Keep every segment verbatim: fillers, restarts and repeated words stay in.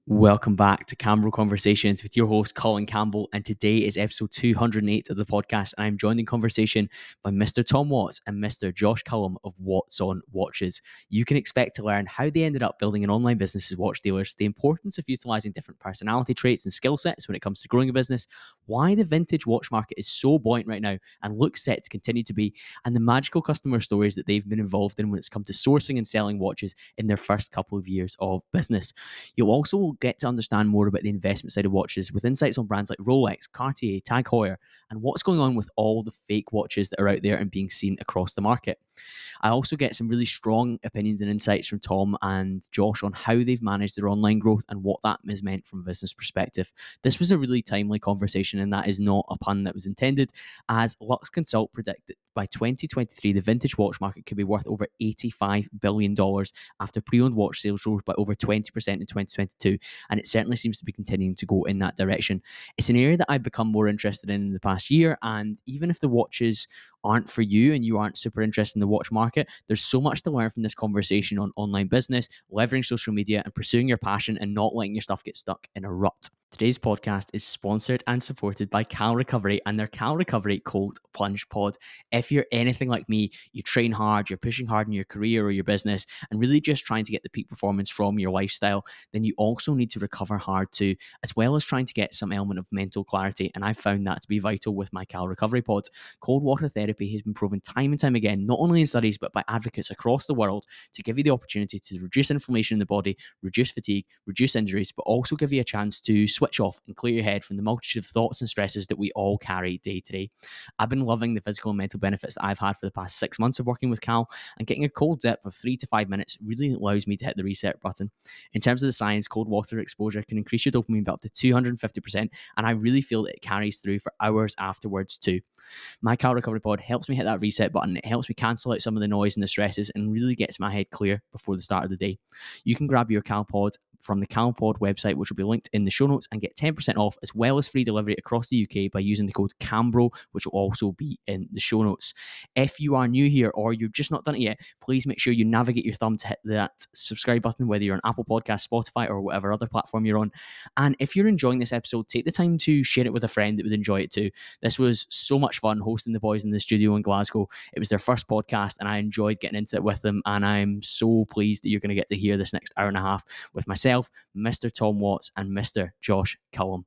Welcome back to Campbell Conversations with your host, Colin Campbell. And today is episode two hundred eight of the podcast. And I'm joined in conversation by Mister Tom Watts and Mister Josh Cullum of Watts on Watches. You can expect to learn how they ended up building an online business as watch dealers, the importance of utilizing different personality traits and skill sets when it comes to growing a business, why the vintage watch market is so buoyant right now and looks set to continue to be, and the magical customer stories that they've been involved in when it's come to sourcing and selling watches in their first couple of years of business. You'll also get to understand more about the investment side of watches with insights on brands like Rolex, Cartier, Tag Heuer, and what's going on with all the fake watches that are out there and being seen across the market. I also get some really strong opinions and insights from Tom and Josh on how they've managed their online growth and what that has meant from a business perspective. This was a really timely conversation, and that is not a pun that was intended, as Lux Consult predicted by twenty twenty-three, the vintage watch market could be worth over eighty-five billion dollars after pre-owned watch sales rose by over twenty percent in twenty twenty-two, and it certainly seems to be continuing to go in that direction. It's an area that I've become more interested in in the past year, and even if the watches aren't for you and you aren't super interested in the watch market, there's so much to learn from this conversation on online business, leveraging social media, and pursuing your passion and not letting your stuff get stuck in a rut. Today's podcast is sponsored and supported by Cal Recovery and their Cal Recovery Cold Plunge Pod. If you're anything like me, you train hard, you're pushing hard in your career or your business, and really just trying to get the peak performance from your lifestyle, then you also need to recover hard too, as well as trying to get some element of mental clarity. And I've found that to be vital with my Cal Recovery Pod. Cold water therapy has been proven time and time again, not only in studies, but by advocates across the world, to give you the opportunity to reduce inflammation in the body, reduce fatigue, reduce injuries, but also give you a chance to switch off and clear your head from the multitude of thoughts and stresses that we all carry day to day. I've been loving the physical and mental benefits that I've had for the past six months of working with Cal, and getting a cold dip of three to five minutes really allows me to hit the reset button. In terms of the science, cold water exposure can increase your dopamine by up to two hundred fifty percent, and I really feel that it carries through for hours afterwards too. My Cal Recovery Pod helps me hit that reset button. It helps me cancel out some of the noise and the stresses and really gets my head clear before the start of the day. You can grab your Cal Pod from the CalPod website, which will be linked in the show notes, and get ten percent off as well as free delivery across the U K by using the code CAMBRO, which will also be in the show notes. If you are new here or you've just not done it yet, please make sure you navigate your thumb to hit that subscribe button, whether you're on Apple Podcasts, Spotify, or whatever other platform you're on. And if you're enjoying this episode, take the time to share it with a friend that would enjoy it too. This was so much fun hosting the boys in the studio in Glasgow. It was their first podcast, and I enjoyed getting into it with them, and I'm so pleased that you're going to get to hear this next hour and a half with myself, Mister Tom Watts, and Mister Josh Cullum.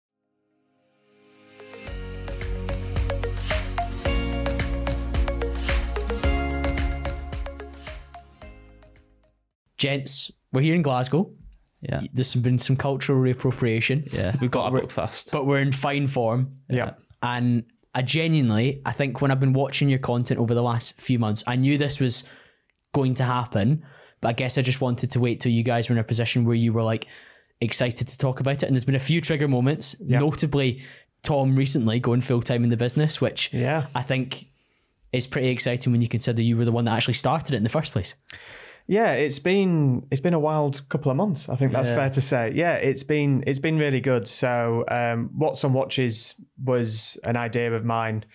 Gents, we're here in Glasgow. Yeah, there's been some cultural reappropriation. Yeah, we've got a book fast, but we're in fine form. Yeah, and I genuinely, I think when I've been watching your content over the last few months, I knew this was going to happen, but I guess I just wanted to wait till you guys were in a position where you were like excited to talk about it. And there's been a few trigger moments, yep. notably Tom recently going full time in the business, which yeah. I think is pretty exciting when you consider you were the one that actually started it in the first place. Yeah, it's been it's been a wild couple of months. I think that's yeah. fair to say. Yeah, it's been it's been really good. So, um, Watts on Watches was an idea of mine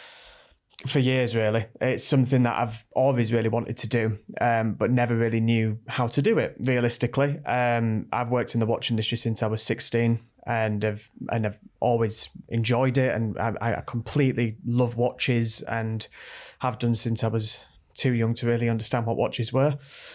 for years, really. It's something that I've always really wanted to do, um, but never really knew how to do it realistically. Um, I've worked in the watch industry since I was sixteen, and have and have always enjoyed it, and I, I completely love watches, and have done since I was too young to really understand what watches were.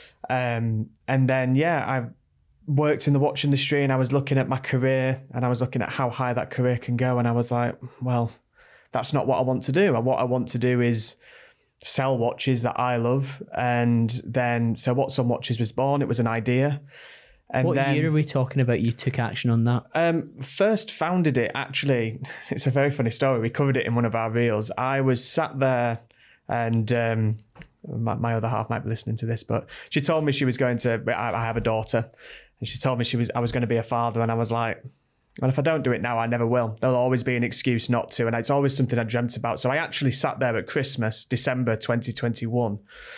Um, and then, yeah, I worked in the watch industry, and I was looking at my career, and I was looking at how high that career can go. And I was like, well, that's not what I want to do. What I want to do is sell watches that I love. And then, so Watts on Watches was born. It was an idea. And what then, year are we talking about you took action on that? Um, first founded it, actually, it's a very funny story. We covered it in one of our reels. I was sat there, and um, my, my other half might be listening to this, but she told me she was going to, I, I have a daughter, and she told me she was I was going to be a father. And I was like, well, if I don't do it now, I never will. There'll always be an excuse not to. And it's always something I dreamt about. So I actually sat there at Christmas, December twenty twenty-one.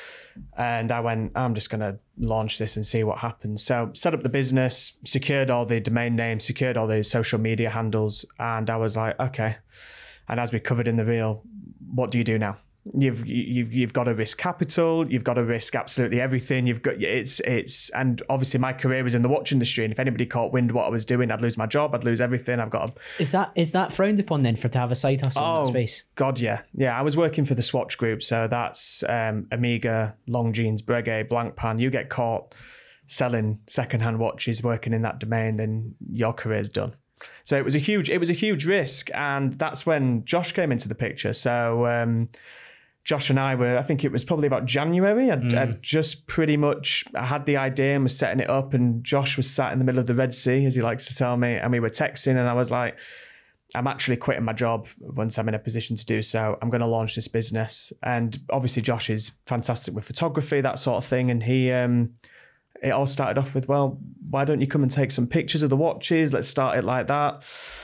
And I went, I'm just going to launch this and see what happens. So set up the business, secured all the domain names, secured all the social media handles. And I was like, okay. And as we covered in the reel, what do you do now? You've you've you've got to risk capital. You've got to risk absolutely everything. You've got it's it's and obviously my career was in the watch industry, and if anybody caught wind of what I was doing, I'd lose my job. I'd lose everything. I've got. A, is that is that frowned upon then for to have a side hustle oh, in that space? God, yeah, yeah. I was working for the Swatch Group, so that's um, Omega, Longines, Breguet, Blancpain. You get caught selling secondhand watches, working in that domain, then your career's done. So it was a huge it was a huge risk, and that's when Josh came into the picture. So. Um, Josh and I were, I think it was probably about January. I'd, mm. I'd just pretty much, I had the idea and was setting it up, and Josh was sat in the middle of the Red Sea, as he likes to tell me, and we were texting, and I was like, I'm actually quitting my job once I'm in a position to do so. I'm going to launch this business. And obviously Josh is fantastic with photography, that sort of thing. And he, um, it all started off with, well, why don't you come and take some pictures of the watches? Let's start it like that.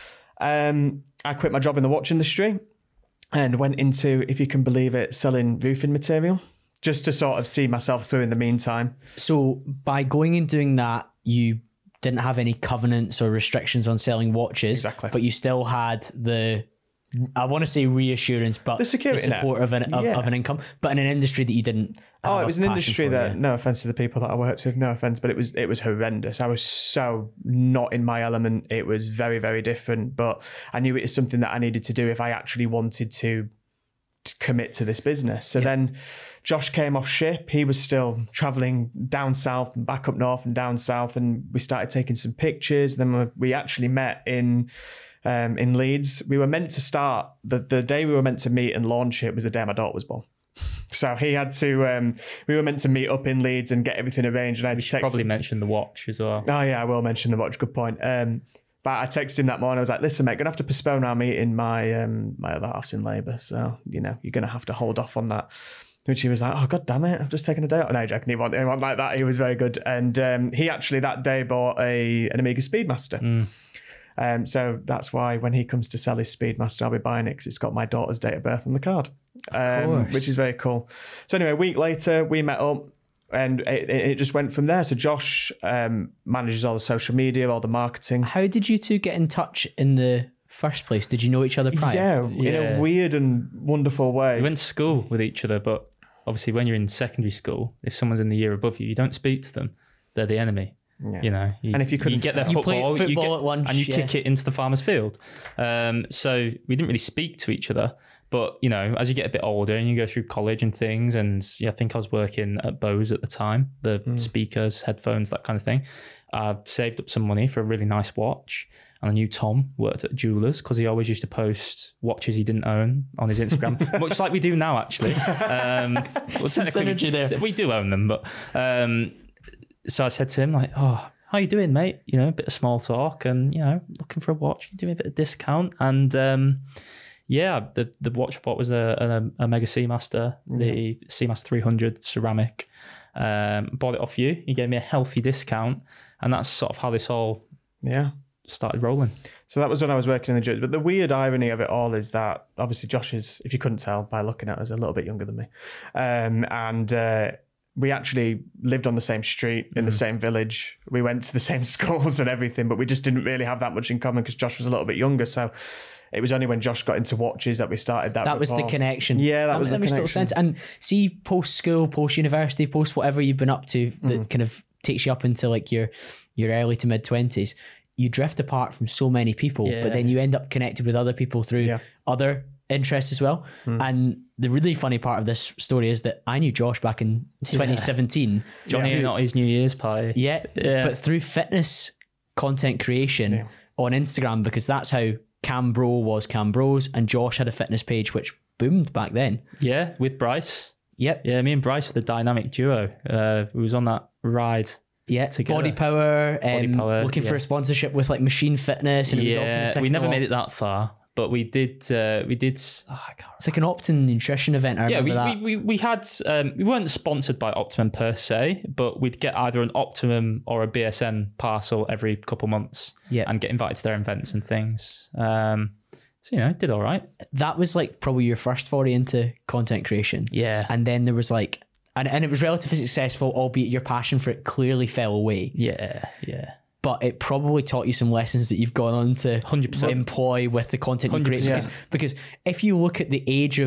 Um, I quit my job in the watch industry and went into, if you can believe it, selling roofing material, just to sort of see myself through in the meantime. So by going and doing that, you didn't have any covenants or restrictions on selling watches, exactly. but you still had the, I want to say reassurance, but the security the support net. of an of, yeah. of an income, but in an industry that you didn't. Oh, it was an industry for, that, yeah. no offense to the people that I worked with, no offense, but it was it was horrendous. I was so not in my element. It was very, very different, but I knew it was something that I needed to do if I actually wanted to, to commit to this business. So yeah. then Josh came off ship. He was still traveling down south and back up north and down south, and we started taking some pictures. Then we actually met in um, in Leeds. We were meant to start, the, the day we were meant to meet and launch it was the day my daughter was born. So he had to, um, we were meant to meet up in Leeds and get everything arranged. And I had we to should text probably him. mention the watch as well. Oh yeah, I will mention the watch. Good point. Um, but I texted him that morning. I was like, listen, mate, going to have to postpone our meeting. My um, my other half's in labour. So, you know, you're going to have to hold off on that. Which he was like, oh, God damn it, I've just taken a day out. No, Jack, he wasn't, he wasn't like that. He was very good. And um, he actually that day bought a an Omega Speedmaster. Mm. Um, so that's why when he comes to sell his Speedmaster, I'll be buying it because it's got my daughter's date of birth on the card, um, which is very cool. So anyway, a week later, we met up and it, it just went from there. So Josh um, manages all the social media, all the marketing. How did you two get in touch in the first place? Did you know each other prior? Yeah, yeah. in a weird and wonderful way. We went to school with each other, but obviously when you're in secondary school, if someone's in the year above you, you don't speak to them. They're the enemy. Yeah. You know, you, and if you couldn't you get their you football, football you get, at lunch, and you yeah. kick it into the farmer's field. Um, so we didn't really speak to each other. But, you know, as you get a bit older and you go through college and things, and yeah, I think I was working at Bose at the time, the mm. speakers, headphones, that kind of thing. I saved up some money for a really nice watch. And I knew Tom worked at a jeweller's because he always used to post watches he didn't own on his Instagram, much like we do now, actually. Um, well, Some synergy there. We do own them, but um, so I said to him, like, oh, how you doing, mate? You know, a bit of small talk and, you know, looking for a watch. Can you do me a bit of discount? And um, yeah, the, the watch I bought was a, a, a Omega Seamaster, mm-hmm. the Seamaster three hundred ceramic. Um, bought it off you. You gave me a healthy discount. And that's sort of how this all... Yeah. started rolling. So that was when I was working in the judge. But the weird irony of it all is that obviously Josh is, if you couldn't tell by looking at us, a little bit younger than me. Um, and uh, we actually lived on the same street in mm. the same village. We went to the same schools and everything, but we just didn't really have that much in common because Josh was a little bit younger. So it was only when Josh got into watches that we started that. That was the connection. Yeah, that, that was the that connection. That makes total sense. And see, post school, post university, post whatever you've been up to, that mm. kind of takes you up into like your your early to mid twenties. You drift apart from so many people, yeah. but then you end up connected with other people through yeah. other interests as well. Mm. And the really funny part of this story is that I knew Josh back in twenty seventeen. Yeah. Johnny, yeah. not his New Year's party. Yeah, yeah. But through fitness content creation yeah. on Instagram, because that's how Cambro was Cambros, and Josh had a fitness page which boomed back then. Yeah, with Bryce. Yep. Yeah, me and Bryce were the dynamic duo. Uh, we was on that ride. Yeah, together. Body Power, um, Body Power looking yeah. for a sponsorship with like Machine Fitness, and it was yeah, all we never made it that far, but we did. Uh, we did. Oh, I can't it's like an Optimum nutrition event. I yeah, we, that. we we we had. Um, we weren't sponsored by Optimum per se, but we'd get either an Optimum or a B S N parcel every couple months, yeah, and get invited to their events and things. Um, so you know, did all right. That was like probably your first foray into content creation. Yeah, and then there was like. And and it was relatively successful, albeit your passion for it clearly fell away. Yeah, yeah. But it probably taught you some lessons that you've gone on to one hundred percent employ with the content you create. Yeah. Because, because if you look at the age of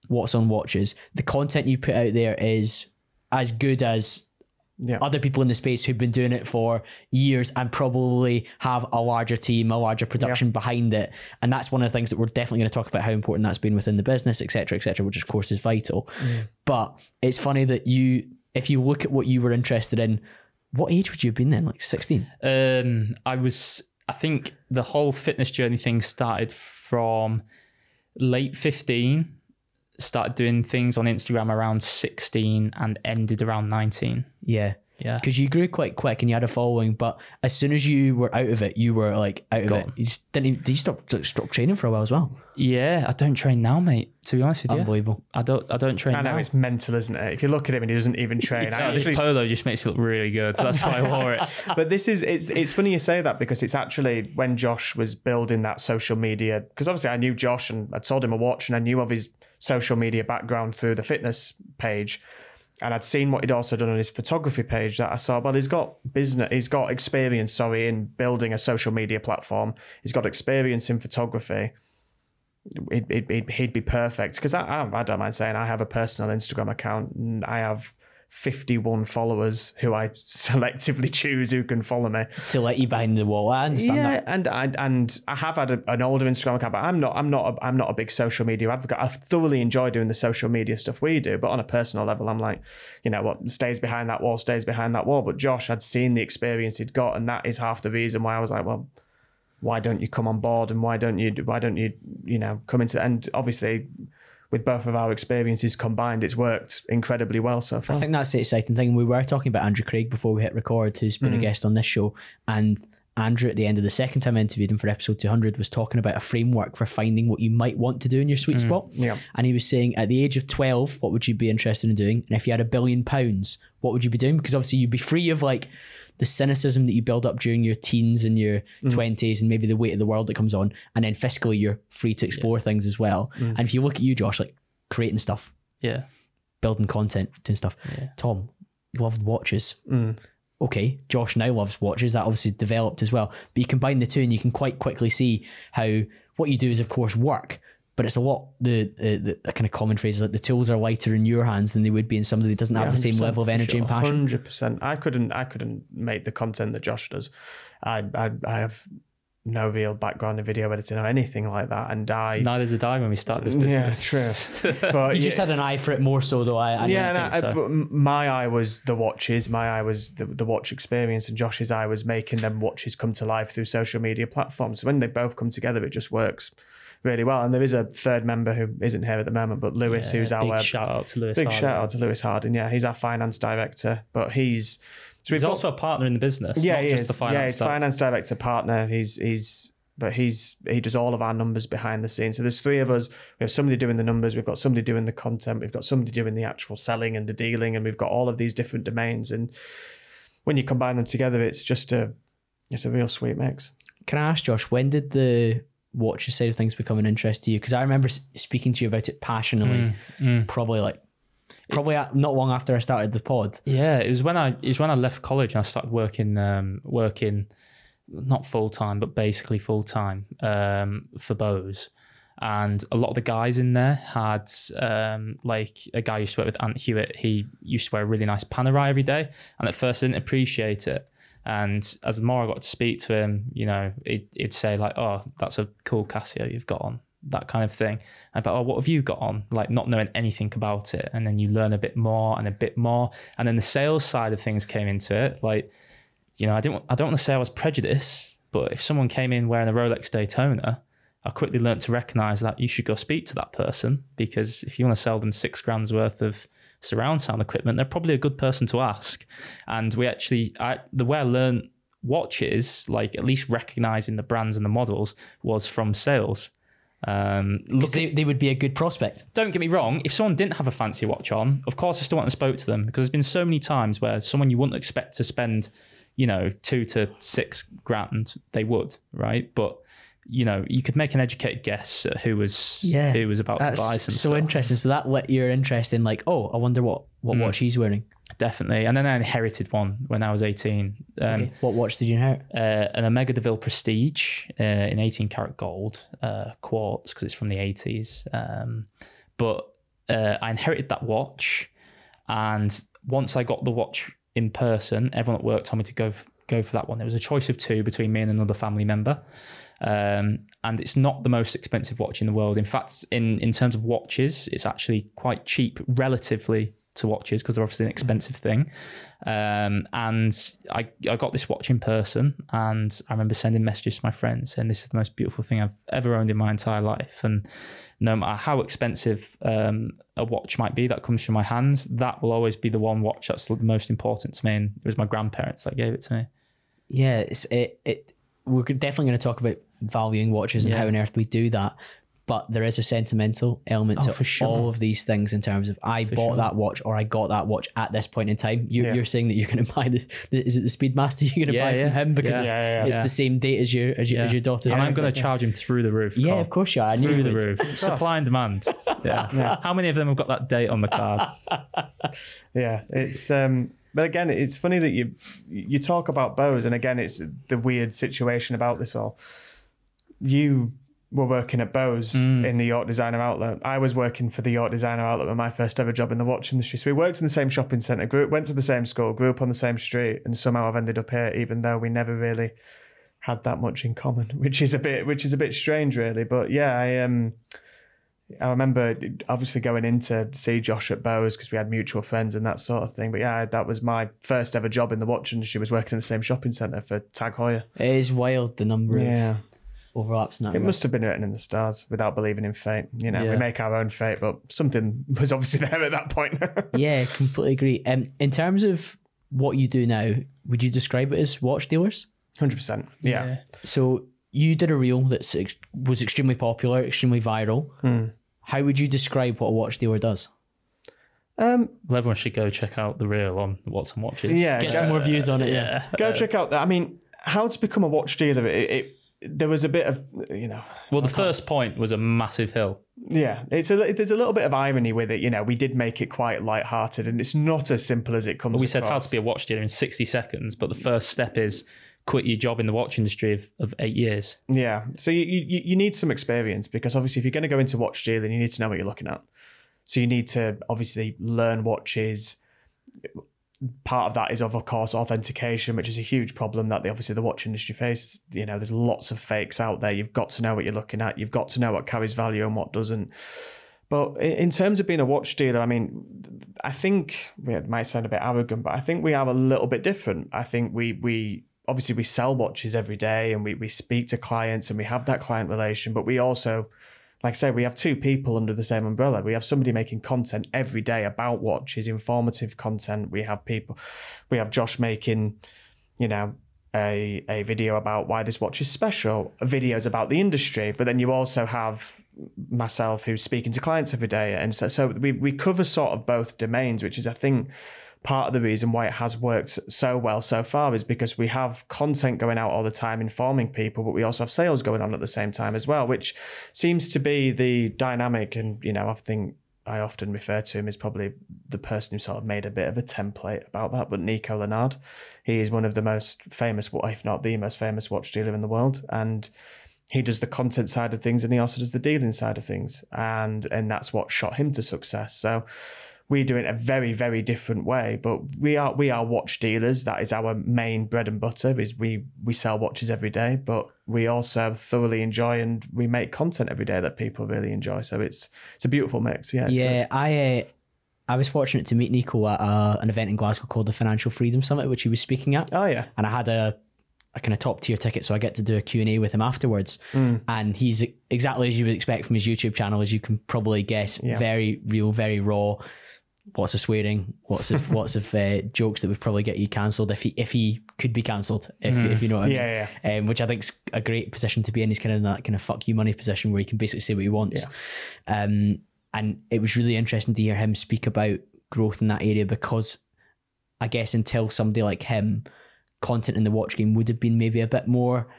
What's on Watches, the content you put out there is as good as yeah. other people in the space who've been doing it for years and probably have a larger team, a larger production yeah. behind it. And that's one of the things that we're definitely going to talk about, how important that's been within the business, et cetera, et cetera, which of course is vital. Mm. But it's funny that you, if you look at what you were interested in, what age would you have been then? Like sixteen? Um, I was, I think the whole fitness journey thing started from late fifteen. Started doing things on Instagram around sixteen and ended around nineteen. Yeah. Yeah. Because you grew quite quick and you had a following, but as soon as you were out of it, you were like out of Gone. it. You just didn't even, did you stop stop training for a while as well? Yeah, I don't train now, mate. To be honest with you. Unbelievable. I don't I don't train I know, now. It's mental, isn't it? If you look at him and he doesn't even train. no, I this actually, polo just makes you look really good. That's why I wore it. But this is, it's it's funny you say that, because it's actually when Josh was building that social media, because obviously I knew Josh and I'd sold him a watch and I knew of his social media background through the fitness page. And I'd seen what he'd also done on his photography page, that I saw, well, he's got business, he's got experience, sorry, in building a social media platform. He's got experience in photography. He'd, he'd, he'd be perfect. Because I, I, I don't mind saying I have a personal Instagram account and I have fifty-one followers who I selectively choose who can follow me to let you behind the wall. I understand yeah, that. and I and I have had a, an older Instagram account, but I'm not I'm not a, I'm not a big social media advocate. I thoroughly enjoy doing the social media stuff we do, but on a personal level, I'm like, you know, what stays behind that wall stays behind that wall. But Josh had seen the experience he'd got, and that is half the reason why I was like, well, why don't you come on board, and why don't you why don't you you know come into, and obviously, with both of our experiences combined, it's worked incredibly well so far. I think that's the exciting thing. We were talking about Andrew Craig before we hit record, who's been mm. a guest on this show. And Andrew, at the end of the second time I interviewed him for episode two hundred, was talking about a framework for finding what you might want to do in your sweet mm. spot. Yeah. And he was saying, at the age of twelve, what would you be interested in doing? And if you had a billion pounds, what would you be doing? Because obviously you'd be free of like the cynicism that you build up during your teens and your mm. twenties and maybe the weight of the world that comes on. And then fiscally, you're free to explore yeah. things as well. Mm. And if you look at you, Josh, like, creating stuff, yeah, building content, doing stuff. Yeah. Tom, you loved watches. Mm. Okay, Josh now loves watches. That obviously developed as well. But you combine the two, and you can quite quickly see how what you do is, of course, work. But it's a lot. The the, the kind of common phrase is like the tools are lighter in your hands than they would be in somebody that doesn't have yeah, the same level of energy sure. and passion. Hundred percent. I couldn't. I couldn't make the content that Josh does. I I, I have. no real background in video editing or anything like that, and I neither did I when we started this business. Yeah, true. But you yeah, just had an eye for it more so, though. I, I yeah, don't and think I, so. But my eye was the watches. My eye was the, the watch experience, and Josh's eye was making them watches come to life through social media platforms. So when they both come together, it just works really well. And there is a third member who isn't here at the moment, but Lewis, yeah, who's big our shout out to Lewis. Big Harding. shout out to Lewis Harding. Yeah, he's our finance director, but he's so he's got, also a partner in the business. Yeah, not he just is. The finance yeah, he's side. finance director partner. He's he's. But he's he does all of our numbers behind the scenes. So there's three of us. We have somebody doing the numbers. We've got somebody doing the content. We've got somebody doing the actual selling and the dealing. And we've got all of these different domains. And when you combine them together, it's just a it's a real sweet mix. Can I ask, Josh, when did the watches side of things become an interest to you? Because I remember speaking to you about it passionately, mm, mm. probably like probably it, not long after I started the pod. Yeah, it was when I it was when I left college and I started working um, working. not full time, but basically full time um, for Bose. And a lot of the guys in there had, um, like a guy who used to work with Ant Hewitt. He used to wear a really nice Panerai every day. And at first I didn't appreciate it. And as the more I got to speak to him, you know, he'd, he'd say like, oh, that's a cool Casio you've got on, that kind of thing. And but, oh, what have you got on? Like not knowing anything about it. And then you learn a bit more and a bit more. And then the sales side of things came into it. Like, you know, I didn't. I don't want to say I was prejudiced, but if someone came in wearing a Rolex Daytona, I quickly learned to recognise that you should go speak to that person, because if you want to sell them six grand's worth of surround sound equipment, they're probably a good person to ask. And we actually, I, the way I learned watches, like at least recognising the brands and the models, was from sales. Um, look, they, they would be a good prospect. Don't get me wrong. If someone didn't have a fancy watch on, of course I still went and spoke to them, because there's been so many times where someone you wouldn't expect to spend, you know, two to six grand, they would, right? But, you know, you could make an educated guess at who was yeah, who was about to buy some so stuff. Interesting. So that lit your interest in like, oh, I wonder what, what mm. watch he's wearing. Definitely. And then I inherited one when I was eighteen. Um, okay. What watch did you inherit? Uh, an Omega Deville Prestige uh, in eighteen karat gold, uh, quartz, because it's from the eighties. Um, but uh, I inherited that watch, and once I got the watch in person, everyone at work told me to go f- go for that one. There was a choice of two between me and another family member. Um, and it's not the most expensive watch in the world. In fact, in, in terms of watches, it's actually quite cheap relatively to watches because they're obviously an expensive thing. Um, and I, I got this watch in person, and I remember sending messages to my friends saying this is the most beautiful thing I've ever owned in my entire life. And no matter how expensive um, a watch might be that comes from my hands, that will always be the one watch that's the most important to me. And it was my grandparents that gave it to me. Yeah, it's, it, it, we're definitely going to talk about valuing watches and Yeah. how on earth we do that. But there is a sentimental element Oh, to for sure. all of these things in terms of I For bought sure. that watch or I got that watch at this point in time. You, Yeah. You're saying that you're going to buy the, the is it the Speedmaster you're going to Yeah, buy yeah. from him because Yeah. it's, Yeah, yeah, it's yeah. the same date as your as your, as your daughter's. And I'm birthday. going to charge him through the roof. Yeah, Carl. of course you are. I knew Through you the would. roof. Supply and demand. Yeah. Yeah. How many of them have got that date on the card? Yeah, it's um but again, it's funny that you you talk about Bose, and again, it's the weird situation about this all. You were working at Bose Mm. in the York Designer Outlet. I was working for the York Designer Outlet with my first ever job in the watch industry. So we worked in the same shopping centre, grew, went to the same school, grew up on the same street, and somehow I've ended up here, even though we never really had that much in common, which is a bit which is a bit strange, really. But yeah, I um. I remember obviously going in to see Josh at Bose because we had mutual friends and that sort of thing. But yeah, that was my first ever job in the watch industry, was working in the same shopping centre for Tag Heuer. It is wild the number Yeah. of overlaps in that. It must have been written in the stars without believing in fate. You know, we Yeah. make our own fate, but something was obviously there at that point. Yeah, completely agree. Um, in terms of what you do now, would you describe it as watch dealers? one hundred percent. Yeah. So you did a reel that was extremely popular, extremely viral. Hmm. How would you describe what a watch dealer does? Um, Well, everyone should go check out the reel on What's on Watches. yeah. Get go, some more views on it. Yeah. go check out that. I mean, how to become a watch dealer, it, it there was a bit of, you know, Well, the first point was a massive hill. yeah, it's a there's a little bit of irony with it. You know, we did make it quite light-hearted, and it's not as simple as it comes. We said how across. to be a watch dealer in sixty seconds, but the first step is quit your job in the watch industry of, of eight years. Yeah, so you, you you need some experience, because obviously if you're going to go into watch dealing, you need to know what you're looking at. So you need to obviously learn watches. Part of that is, of course, authentication, which is a huge problem that the obviously the watch industry faces. You know, there's lots of fakes out there. You've got to know what you're looking at. You've got to know what carries value and what doesn't. But in terms of being a watch dealer, I mean, I think it might sound a bit arrogant, but I think we are a little bit different. I think we we obviously we sell watches every day, and we we speak to clients, and we have that client relation. But we also, like I say, we have two people under the same umbrella. We have somebody making content every day about watches, informative content. We have people, we have Josh making, you know, a a video about why this watch is special, videos about the industry. But then you also have myself who's speaking to clients every day. And so, so we, we cover sort of both domains, which is, I think, part of the reason why it has worked so well so far, is because we have content going out all the time informing people, but we also have sales going on at the same time as well, which seems to be the dynamic. And, you know, I think I often refer to him as probably the person who sort of made a bit of a template about that, but Nico Leonard, he is one of the most famous, if not the most famous watch dealer in the world. And he does the content side of things, and he also does the dealing side of things. And, and that's what shot him to success. So we do it a very, very different way, but we are we are watch dealers. That is our main bread and butter. Is we we sell watches every day, but we also thoroughly enjoy, and we make content every day that people really enjoy. So it's it's a beautiful mix. Yeah, it's Yeah, good. I uh, I was fortunate to meet Nico at uh, an event in Glasgow called the Financial Freedom Summit, which he was speaking at. Oh yeah, And I had a, a kind of top tier ticket, so I get to do a Q and A with him afterwards. Mm. And he's exactly as you would expect from his YouTube channel, as you can probably guess. Yeah. Very real, very raw. Lots of swearing, lots of lots of uh, jokes that would probably get you cancelled if he if he could be cancelled, if Mm. if you know what I mean. Yeah, Um, which I think's a great position to be in. He's kind of in that kind of fuck you money position where he can basically say what he wants. Um, and it was really interesting to hear him speak about growth in that area, because I guess until somebody like him, content in the watch game would have been maybe a bit more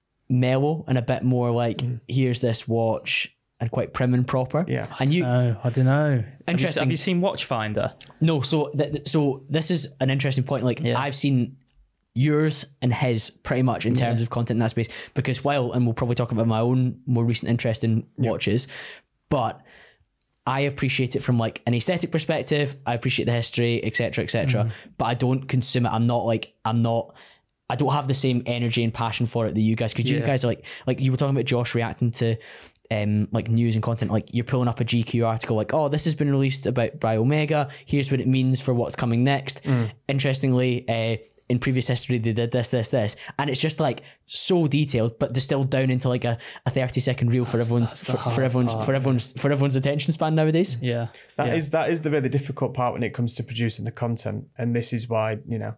mellow and a bit more like, Mm. here's this watch, and quite prim and proper. Yeah. And you, Oh, I don't know. Have you, Interesting. have you seen Watchfinder? no, so th- th- so this is an interesting point. Like Yeah. I've seen yours and his pretty much in terms Yeah. of content in that space, because while, and we'll probably talk about my own more recent interest in watches, but I appreciate it from like an aesthetic perspective. I appreciate the history, et cetera, et cetera. Mm. But I don't consume it. I'm not like, I'm not, I don't have the same energy and passion for it that you guys, because yeah. you guys are like, like you were talking about Josh reacting to um, like news and content, like you're pulling up a G Q article, like, oh, this has been released about by Omega. Here's what it means for what's coming next. Mm. Interestingly, uh, in previous history, they did this, this, this. And it's just like so detailed, but distilled down into like a, a thirty second reel for that's, everyone's, that's for, for everyone's, part, for everyone's, for everyone's attention span nowadays. Yeah. That yeah. is, that is the really difficult part when it comes to producing the content. And this is why, you know,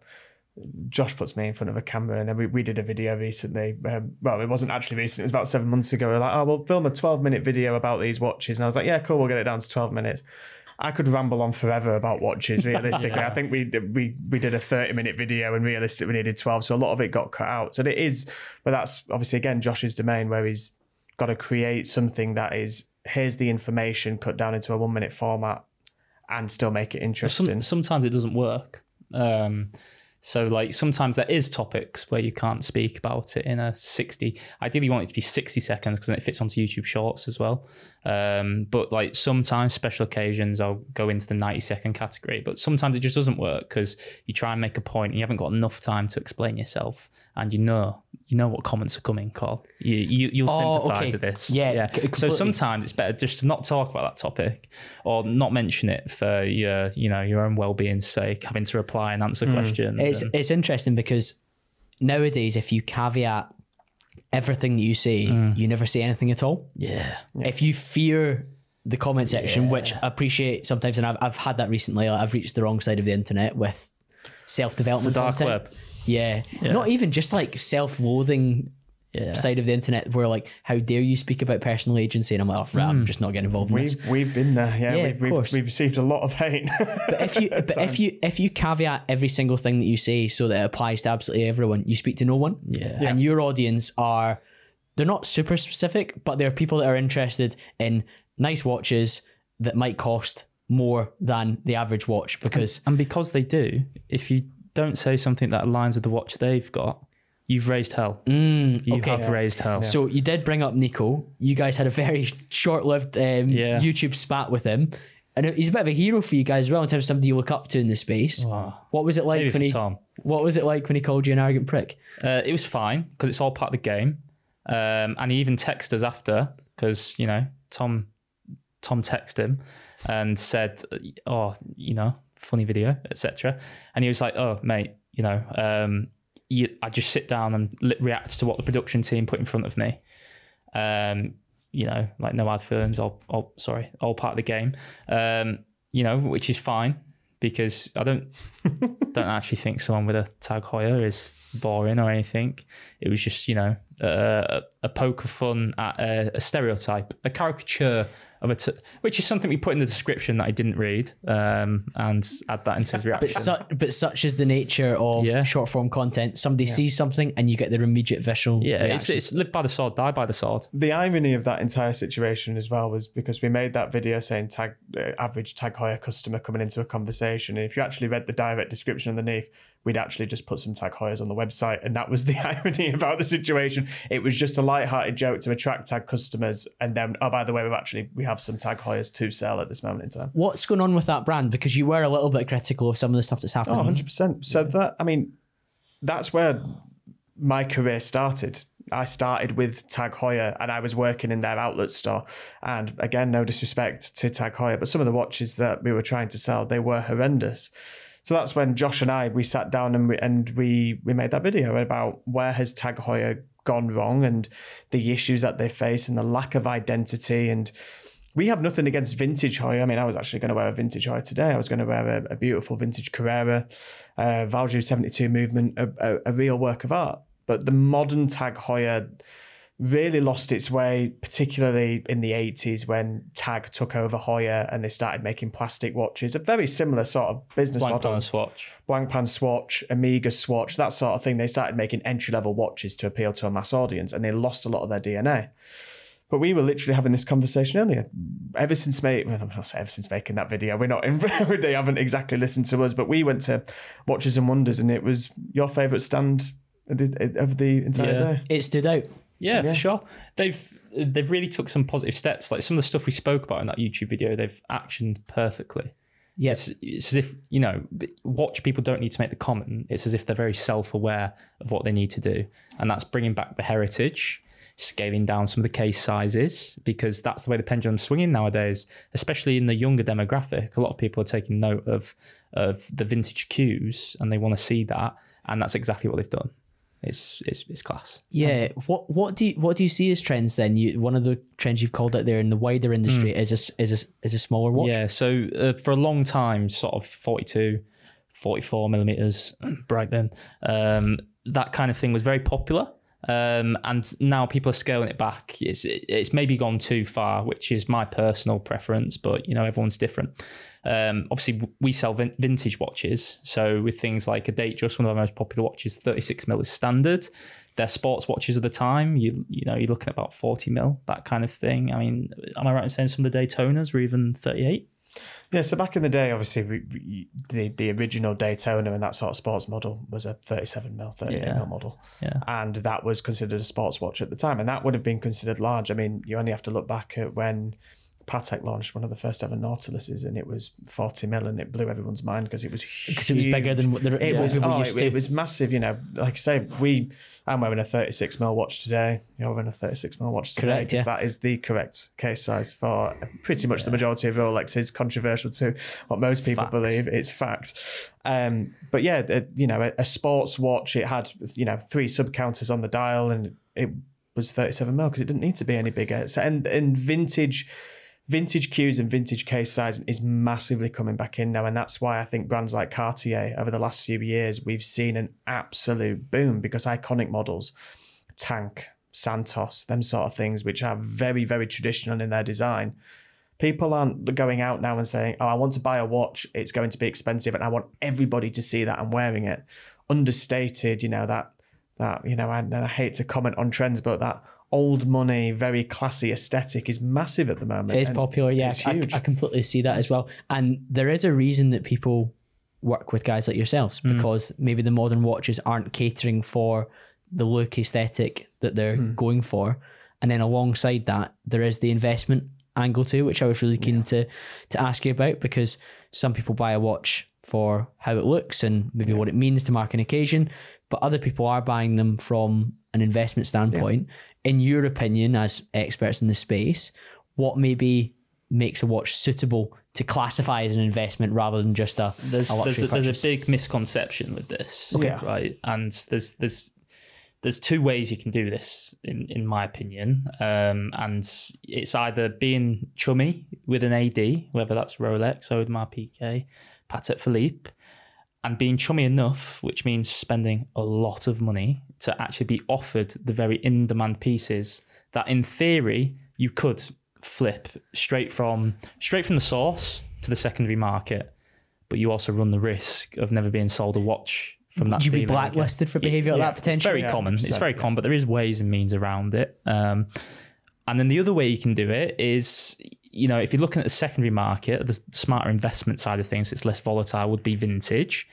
Josh puts me in front of a camera, and we, we did a video recently. Um, well, it wasn't actually recent. It was about seven months ago. We were like, oh, we'll film a twelve minute video about these watches. And I was like, yeah, cool. We'll get it down to twelve minutes. I could ramble on forever about watches, realistically. yeah. I think we we we did a thirty minute video, and realistically we needed twelve. So a lot of it got cut out. So it is, but that's obviously, again, Josh's domain, where he's got to create something that is, here's the information cut down into a one minute format and still make it interesting. Some, sometimes it doesn't work. Um, So like sometimes there is topics where you can't speak about it in a sixty. Ideally, you want it to be sixty seconds because then it fits onto YouTube Shorts as well. Um, but like sometimes special occasions, I'll go into the ninety second category. But sometimes it just doesn't work because you try and make a point and you haven't got enough time to explain yourself. And you know, you know what comments are coming, Carl. You, you you'll oh, sympathise okay. with this. Yeah. yeah. Completely. So sometimes it's better just to not talk about that topic or not mention it for your, you know, your own well-being's sake, having to reply and answer mm. questions. It's and... it's interesting because nowadays, if you caveat everything that you say, mm. you never say anything at all. Yeah. yeah. If you fear the comment section, yeah. which I appreciate sometimes, and I've I've had that recently. Like I've reached the wrong side of the internet with self-development the dark content. web. Yeah. yeah, not even just like self-loathing yeah. side of the internet where like, how dare you speak about personal agency? And I'm like, oh, right, mm. I'm just not getting involved in we've, this. We've been there, yeah. yeah we've, we've, we've received a lot of hate. But if you, but if you, if you caveat every single thing that you say so that it applies to absolutely everyone, you speak to no one. Yeah. And your audience are, they're not super specific, but they're people that are interested in nice watches that might cost more than the average watch because, and, and because they do, if you don't say something that aligns with the watch they've got, you've raised hell. Mm, you okay. have yeah. raised hell. So you did bring up Nico. You guys had a very short-lived um, yeah. YouTube spat with him. And he's a bit of a hero for you guys as well in terms of somebody you look up to in the space. Wow. What was it like Maybe when he Tom. What was it like when he called you an arrogant prick? Uh, it was fine because it's all part of the game. Um, and he even texted us after because, you know, Tom Tom texted him and said, oh, you know, funny video, et cetera. And he was like, oh, mate, you know, um, you, I just sit down and li- react to what the production team put in front of me. Um, you know, like no hard feelings, all, all sorry, all part of the game. Um, you know, which is fine because I don't don't actually think someone with a Tag Heuer is boring or anything. It was just, you know, uh, a poke of fun at a, a stereotype, a caricature of a, t- which is something we put in the description that I didn't read, um, and add that into his reaction. But, su- but such is the nature of yeah. short form content. Somebody yeah. sees something and you get their immediate visual yeah, reaction. It's, it's live by the sword, die by the sword. The irony of that entire situation as well was because we made that video saying tag uh, average Tag Heuer customer coming into a conversation, and if you actually read the direct description underneath, we'd actually just put some Tag Heuers on the website, and that was the irony about the situation. It was just a light-hearted joke to attract Tag customers, and then, oh, by the way, we've actually we have some Tag Heuers to sell at this moment in time. What's going on with that brand? Because you were a little bit critical of some of the stuff that's happened. Oh, one hundred percent. So that, I mean, that's where my career started. I started with Tag Heuer and I was working in their outlet store. And again, no disrespect to Tag Heuer, but some of the watches that we were trying to sell, they were horrendous. So that's when Josh and I, we sat down and we, and we, we made that video about where has Tag Heuer gone wrong and the issues that they face and the lack of identity. And we have nothing against vintage Heuer. I mean, I was actually going to wear a vintage Heuer today. I was going to wear a, a beautiful vintage Carrera, uh, Valjoux seventy-two movement, a, a, a real work of art. But the modern Tag Heuer really lost its way, particularly in the eighties when Tag took over Heuer and they started making plastic watches. A very similar sort of business Blank model. Pan Swatch. Blank Pan Swatch, Omega Swatch, that sort of thing. They started making entry-level watches to appeal to a mass audience and they lost a lot of their D N A. But we were literally having this conversation earlier. Ever since making, well, I'm not saying ever since making that video, we're not in, they haven't exactly listened to us, but we went to Watches and Wonders and it was your favourite stand of the, of the entire yeah. day. It stood out. Yeah, Yeah. for sure. They've they've really took some positive steps. Like some of the stuff we spoke about in that YouTube video, they've actioned perfectly. Yes, it's, it's as if, you know, watch people don't need to make the comment. It's as if they're very self-aware of what they need to do, and that's bringing back the heritage, scaling down some of the case sizes, because that's the way the pendulum's swinging nowadays, especially in the younger demographic. A lot of people are taking note of of the vintage cues, and they want to see that, and that's exactly what they've done. It's it's it's class. Yeah. What what do you what do you see as trends then? You one of the trends you've called out there in the wider industry mm. is a is a is a smaller watch. Yeah. So uh, for a long time, sort of forty-two, forty-four millimeters, bright then, um, that kind of thing was very popular. Um, and now people are scaling it back. It's it's maybe gone too far, which is my personal preference, but you know, everyone's different. Um, obviously, we sell vin- vintage watches, so with things like a Datejust, one of our most popular watches, thirty-six mil is standard. They're sports watches of the time. You you know, you're looking at about forty mil, that kind of thing. I mean, am I right in saying some of the Daytonas were even thirty-eight? Yeah, so back in the day, obviously, we, we, the the original Daytona and that sort of sports model was a thirty-seven mil, thirty-eight yeah. mil model. Yeah. And that was considered a sports watch at the time. And that would have been considered large. I mean, you only have to look back at when Patek launched one of the first ever Nautiluses, and it was forty mil, and it blew everyone's mind because it was huge. Because it was bigger than what the, it yeah, was. Oh, used it, to. it was massive. You know, like I say, we. I'm wearing a thirty-six mil watch today. You're wearing a thirty-six mil watch today. Correct, yeah. That is the correct case size for pretty much yeah. the majority of Rolexes. Controversial to what most people fact. believe. It's facts. Um, but yeah, the, you know, a, a sports watch. It had you know three sub counters on the dial, and it was thirty-seven mil because it didn't need to be any bigger. So and and vintage. Vintage cues and vintage case size is massively coming back in now, and that's why I think brands like Cartier over the last few years we've seen an absolute boom, because iconic models, Tank, Santos, them sort of things, which are very, very traditional in their design. People aren't going out now and saying, oh, I want to buy a watch, it's going to be expensive, and I want everybody to see that I'm wearing it. Understated, you know, that, that you know, and I hate to comment on trends, but that old money, very classy aesthetic is massive at the moment. It is popular, yeah. I, I completely see that as well. And there is a reason that people work with guys like yourselves, because mm. maybe the modern watches aren't catering for the look aesthetic that they're mm. going for. And then alongside that, there is the investment angle too, which I was really keen yeah. to to ask you about, because some people buy a watch for how it looks and maybe yeah. what it means to mark an occasion, but other people are buying them from an investment standpoint. Yeah. In your opinion, as experts in the space, what maybe makes a watch suitable to classify as an investment rather than just a there's a there's a, purchase? there's a big misconception with this, okay. right? And there's there's there's two ways you can do this, in in my opinion, um, and it's either being chummy with an A D, whether that's Rolex, Audemars Piguet, Patek Philippe, and being chummy enough, which means spending a lot of money to actually be offered the very in-demand pieces that, in theory, you could flip straight from straight from the source to the secondary market, but you also run the risk of never being sold a watch from that. Would you be blacklisted again. for behaviour like yeah, that potentially? It's very yeah, common. It's very yeah. common, but there is ways and means around it. Um, and then the other way you can do it is, you know, if you're looking at the secondary market, the smarter investment side of things, it's less volatile, would be vintage.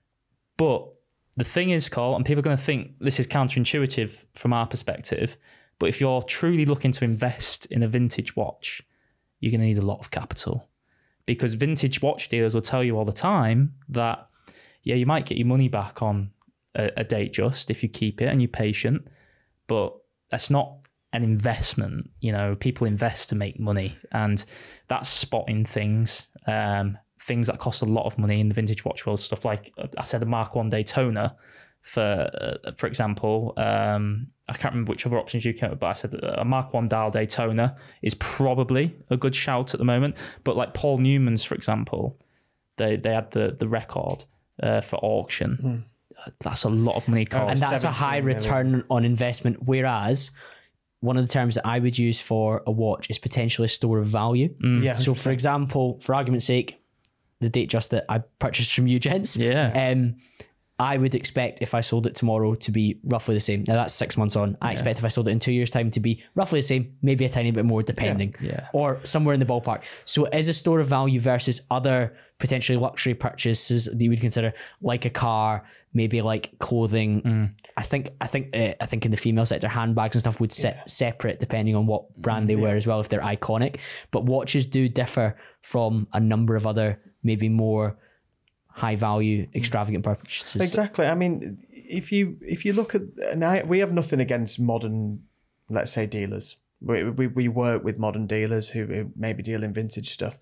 But the thing is, Cole, and people are going to think this is counterintuitive from our perspective, but if you're truly looking to invest in a vintage watch, you're going to need a lot of capital, because vintage watch dealers will tell you all the time that, yeah, you might get your money back on a, a Datejust if you keep it and you're patient, but that's not an investment. You know, people invest to make money, and that's spotting things. Um, things that cost a lot of money in the vintage watch world, stuff like I said, a Mark One Daytona, for uh, for example. Um, I can't remember which other options you came up, but I said a Mark One dial Daytona is probably a good shout at the moment. But like Paul Newman's, for example, they they had the the record uh, for auction. Mm. That's a lot of money cost, and that's a high return million. on investment. Whereas one of the terms that I would use for a watch is potentially a store of value. Mm. Yeah. So, for example, for argument's sake, the Datejust that I purchased from you, gents. Yeah. Um, I would expect if I sold it tomorrow to be roughly the same. Now that's six months on. I yeah. expect if I sold it in two years' time to be roughly the same, maybe a tiny bit more depending, yeah. Yeah. or somewhere in the ballpark. So it is a store of value versus other potentially luxury purchases that you would consider, like a car, maybe like clothing. Mm. I think I think uh, I think in the female sector, handbags and stuff would sit yeah. separate depending on what brand they yeah. wear as well, if they're iconic. But watches do differ from a number of other maybe more high value, extravagant purchases. Exactly. I mean, if you if you look at, and I, we have nothing against modern, let's say, dealers. We we, we work with modern dealers who, who maybe deal in vintage stuff.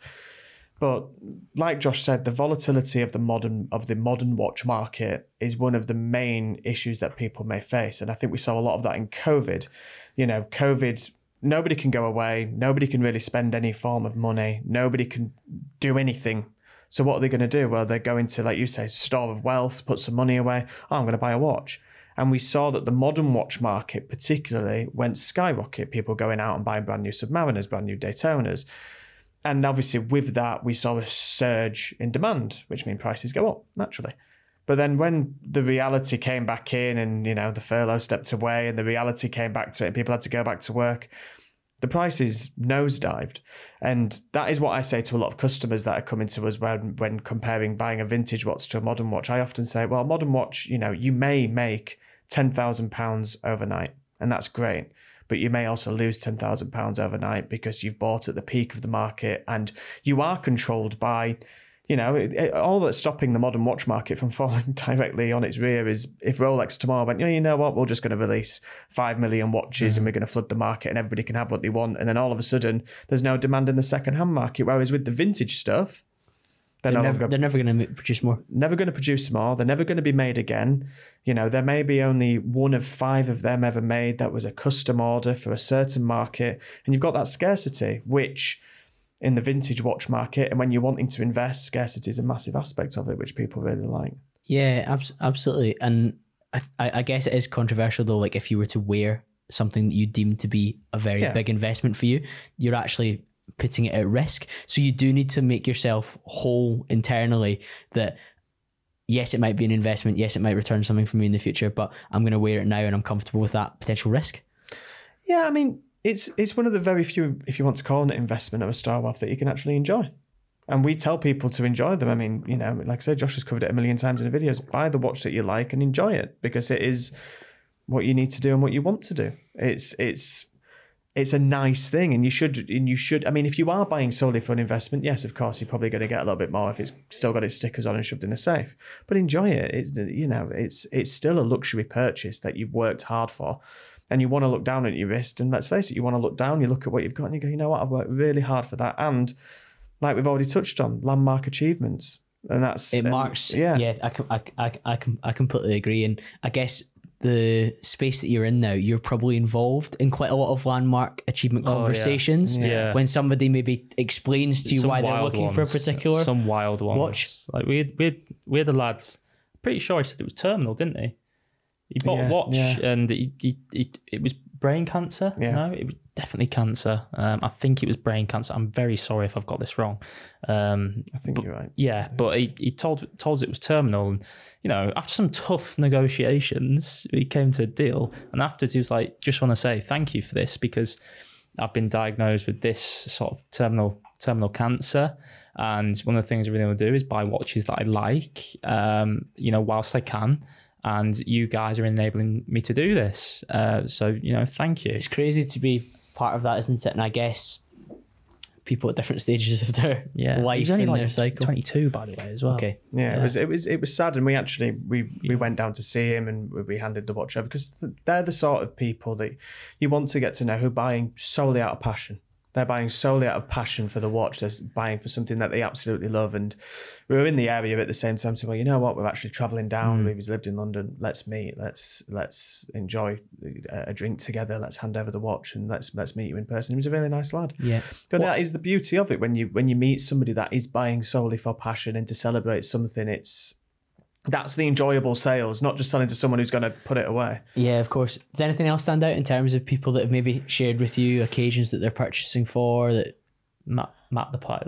But like Josh said, the volatility of the modern of the modern watch market is one of the main issues that people may face. And I think we saw a lot of that in COVID. You know, COVID, nobody can go away. Nobody can really spend any form of money. Nobody can do anything. So what are they going to do? Well, they're going to, like you say, store of wealth, put some money away. Oh, I'm going to buy a watch. And we saw that the modern watch market particularly went skyrocket. People going out and buying brand new Submariners, brand new Daytonas. And obviously with that, we saw a surge in demand, which means prices go up, naturally. But then when the reality came back in and, you know, the furlough stepped away and the reality came back to it and people had to go back to work, the prices nosedived. And that is what I say to a lot of customers that are coming to us when, when comparing buying a vintage watch to a modern watch. I often say, well, a modern watch, you know, you may make ten thousand pounds overnight, and that's great. But you may also lose ten thousand pounds overnight because you've bought at the peak of the market and you are controlled by, you know, it, it, all that's stopping the modern watch market from falling directly on its rear is if Rolex tomorrow went, oh, you know what, we're just going to release five million watches mm-hmm. and we're going to flood the market and everybody can have what they want. And then all of a sudden, there's no demand in the second-hand market. Whereas with the vintage stuff, they're, they're, no never, longer, they're never going to produce more. Never going to produce more. They're never going to be made again. You know, there may be only one of five of them ever made that was a custom order for a certain market. And you've got that scarcity, which in the vintage watch market, and when you're wanting to invest, scarcity is a massive aspect of it, which people really like. Yeah, abs- absolutely. And I, I guess it is controversial though, like if you were to wear something that you deem to be a very yeah. big investment for you, you're actually putting it at risk. So you do need to make yourself whole internally that yes, it might be an investment. Yes, it might return something for me in the future, but I'm going to wear it now and I'm comfortable with that potential risk. Yeah, I mean, it's it's one of the very few, if you want to call it an investment of a star wealth, that you can actually enjoy. And we tell people to enjoy them. I mean, you know, like I said, Josh has covered it a million times in the videos. Buy the watch that you like and enjoy it because it is what you need to do and what you want to do. It's it's it's a nice thing, and you should and you should. I mean, if you are buying solely for an investment, yes, of course, you're probably going to get a little bit more if it's still got its stickers on and shoved in a safe. But enjoy it. It's you know, it's it's still a luxury purchase that you've worked hard for. And you want to look down at your wrist, and let's face it, you want to look down, you look at what you've got, and you go, you know what, I've worked really hard for that. And like we've already touched on, landmark achievements. And that's... It marks... Um, yeah, yeah I, I, I, I, I completely agree. And I guess the space that you're in now, you're probably involved in quite a lot of landmark achievement conversations. Oh, yeah. Yeah. When somebody maybe explains to you some why they're looking ones. for a particular Some wild ones. watch. Like we had, we had, we had the lads, pretty sure he said it was terminal, didn't he? He bought yeah, a watch yeah. and he, he, he, it was brain cancer. Yeah. No, it was definitely cancer. Um, I think it was brain cancer. I'm very sorry if I've got this wrong. Um, I think but, you're right. Yeah, yeah, but he, he told told us it was terminal. And, you know, after some tough negotiations, we came to a deal. And afterwards, he was like, just want to say thank you for this because I've been diagnosed with this sort of terminal terminal cancer. And one of the things I really want to do is buy watches that I like, um, you know, whilst I can. And you guys are enabling me to do this. Uh, so, you know, thank you. It's crazy to be part of that, isn't it? And I guess people at different stages of their yeah. life He's only in like their cycle. twenty-two, by the way, as well. Okay. Yeah, yeah, it was it was it was sad, and we actually we we went down to see him, and we handed the watch over because they're the sort of people that you want to get to know who are buying solely out of passion. They're buying solely out of passion for the watch. They're buying for something that they absolutely love. And we were in the area at the same time. So, well, you know what? We're actually traveling down. Mm. We've lived in London. Let's meet. Let's let's enjoy a drink together. Let's hand over the watch and let's let's meet you in person. He was a really nice lad. Yeah. But that is the beauty of it. When you when you meet somebody that is buying solely for passion and to celebrate something, it's that's the enjoyable sales, not just selling to someone who's going to put it away. Yeah, of course. Does anything else stand out in terms of people that have maybe shared with you occasions that they're purchasing for? That Matt, Matt the pilot.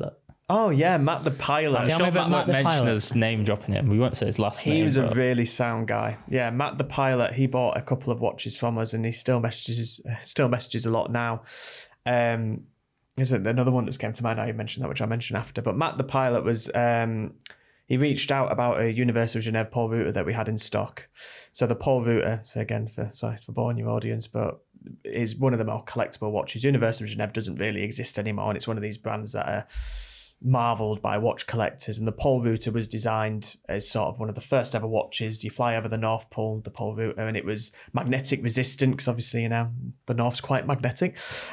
Oh yeah, Matt the Pilot. I'm Tell sure me about Matt Matt won't the mention Pilot. his name dropping it. We won't say his last He name. was a but- really sound guy. Yeah, Matt the Pilot. He bought a couple of watches from us, and he still messages still messages a lot now. Um, there's another one that's came to mind. I mentioned that, which I mentioned after. But Matt the Pilot was um, he reached out about a Universal Genève Paul Reuter that we had in stock. So the Paul Reuter, so again, for sorry for boring your audience, but is one of the more collectible watches. Universal Genève doesn't really exist anymore, and it's one of these brands that are marveled by watch collectors. And the Paul Reuter was designed as sort of one of the first ever watches. You fly over the North Pole, the Paul Reuter, and it was magnetic resistant because obviously, you know, the North's quite magnetic.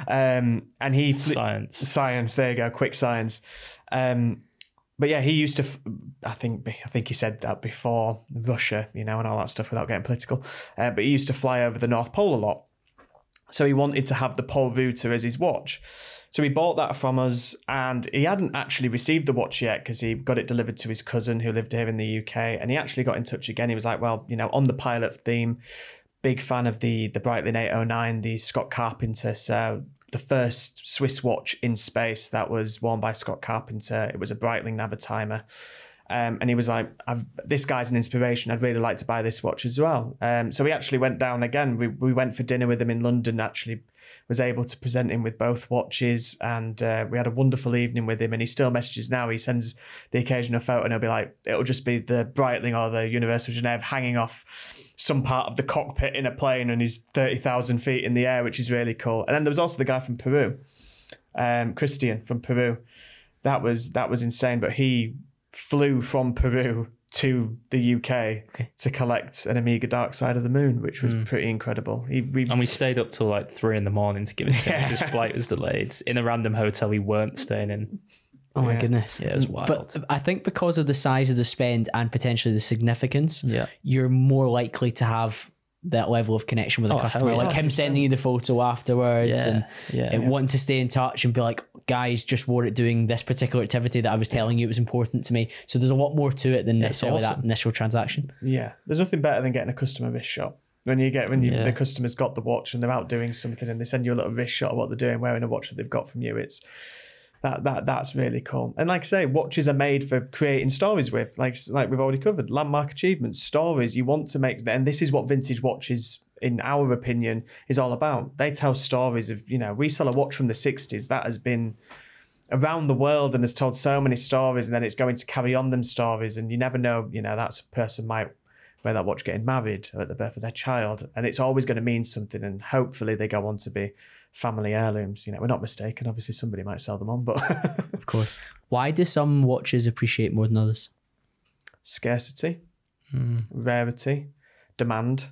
Um, and he flew, Science. science. There you go, quick science. Um, but yeah, he used to. f- I think I think he said that before Russia, you know, and all that stuff without getting political. Uh, but he used to fly over the North Pole a lot. So he wanted to have the Paul Reuter as his watch. So he bought that from us, and he hadn't actually received the watch yet because he got it delivered to his cousin who lived here in the U K. And he actually got in touch again. He was like, well, you know, on the Pilot theme, big fan of the the Breitling eight oh nine, the Scott Carpenter. So the first Swiss watch in space that was worn by Scott Carpenter. It was a Breitling Navitimer. Um, and he was like, I've, this guy's an inspiration. I'd really like to buy this watch as well. Um, so we actually went down again. We we went for dinner with him in London, actually was able to present him with both watches. And uh, we had a wonderful evening with him. And he still messages now. He sends the occasional photo and he'll be like, it'll just be the Breitling or the Universal Genève hanging off some part of the cockpit in a plane, and he's thirty thousand feet in the air, which is really cool. And then there was also the guy from Peru, um, Christian from Peru. That was, that was insane. But he flew from Peru to the U K Okay. to collect an Omega Dark Side of the Moon, which was Mm. pretty incredible. He, we, And we stayed up till like three in the morning to give it to him. Yeah. His flight was delayed in a random hotel we weren't staying in. Oh my Yeah. goodness. Yeah, it was wild. But I think because of the size of the spend and potentially the significance, Yeah. you're more likely to have that level of connection with a Oh, hell customer. yeah. Like him one hundred percent. sending you the photo afterwards Yeah. and Yeah. and wanting to stay in touch and be like, guys, just wore it doing this particular activity that I was telling you it was important to me. So there's a lot more to it than Yeah, it's necessarily awesome. that initial transaction. yeah, there's nothing better than getting a customer wrist shot. When you get when you, Yeah. the customer's got the watch and they're out doing something and they send you a little wrist shot of what they're doing wearing a watch that they've got from you, it's that that that's really cool. And like I say, watches are made for creating stories with, like like we've already covered, landmark achievements, stories. You want to make, and this is what vintage watches, in our opinion, is all about. They tell stories of, you know, we sell a watch from the sixties that has been around the world and has told so many stories, and then it's going to carry on them stories, and you never know, you know, that person might wear that watch getting married or at the birth of their child, and it's always going to mean something, and hopefully they go on to be family heirlooms. You know, we're not mistaken. Obviously somebody might sell them on, but Of course. Why do some watches appreciate more than others? scarcity, Mm. rarity, demand.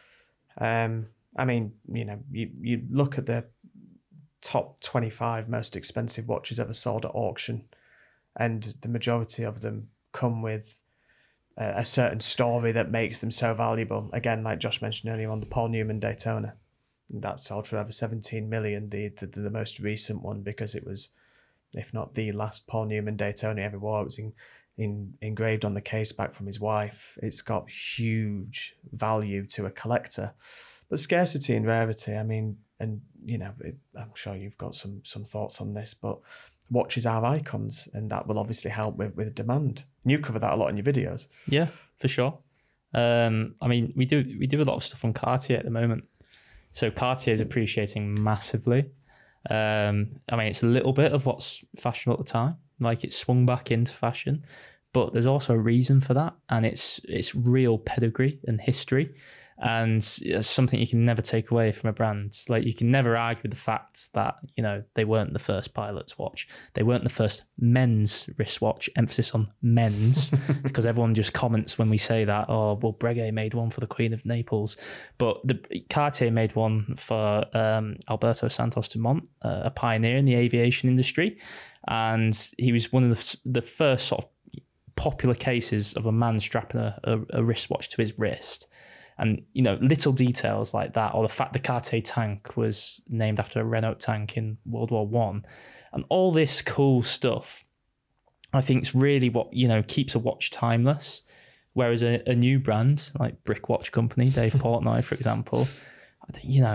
Um, I mean, you know, you, you look at the top twenty-five most expensive watches ever sold at auction, and the majority of them come with a, a certain story that makes them so valuable. Again, like Josh mentioned earlier on, the Paul Newman Daytona, that sold for over seventeen million, the, the the most recent one, because it was, if not the last Paul Newman Daytona he ever wore. It was in, in, engraved on the case back from his wife. It's got huge value to a collector. But scarcity and rarity, I mean, and you know, it, I'm sure you've got some some thoughts on this, but watches are icons, and that will obviously help with, with demand. And you cover that a lot in your videos. Yeah, for sure. Um, I mean, we do we do a lot of stuff on Cartier at the moment. So Cartier is appreciating massively. Um, I mean, it's a little bit of what's fashionable at the time. Like, it's swung back into fashion, but there's also a reason for that, and it's it's real pedigree and history, and it's something you can never take away from a brand. Like, you can never argue with the fact that, you know, they weren't the first pilot's watch, they weren't the first men's wristwatch. Emphasis on men's, because everyone just comments when we say that. Oh, well, Breguet made one for the Queen of Naples, but the Cartier made one for um, Alberto Santos Dumont, uh, a pioneer in the aviation industry, and he was one of the, the first sort of popular cases of a man strapping a, a, a wristwatch to his wrist. And, you know, little details like that, or the fact the Cartier tank was named after a Renault tank in World War One, and all this cool stuff, I think it's really what, you know, keeps a watch timeless. Whereas a, a new brand like Brick Watch Company, Dave Portnoy, for example, you know,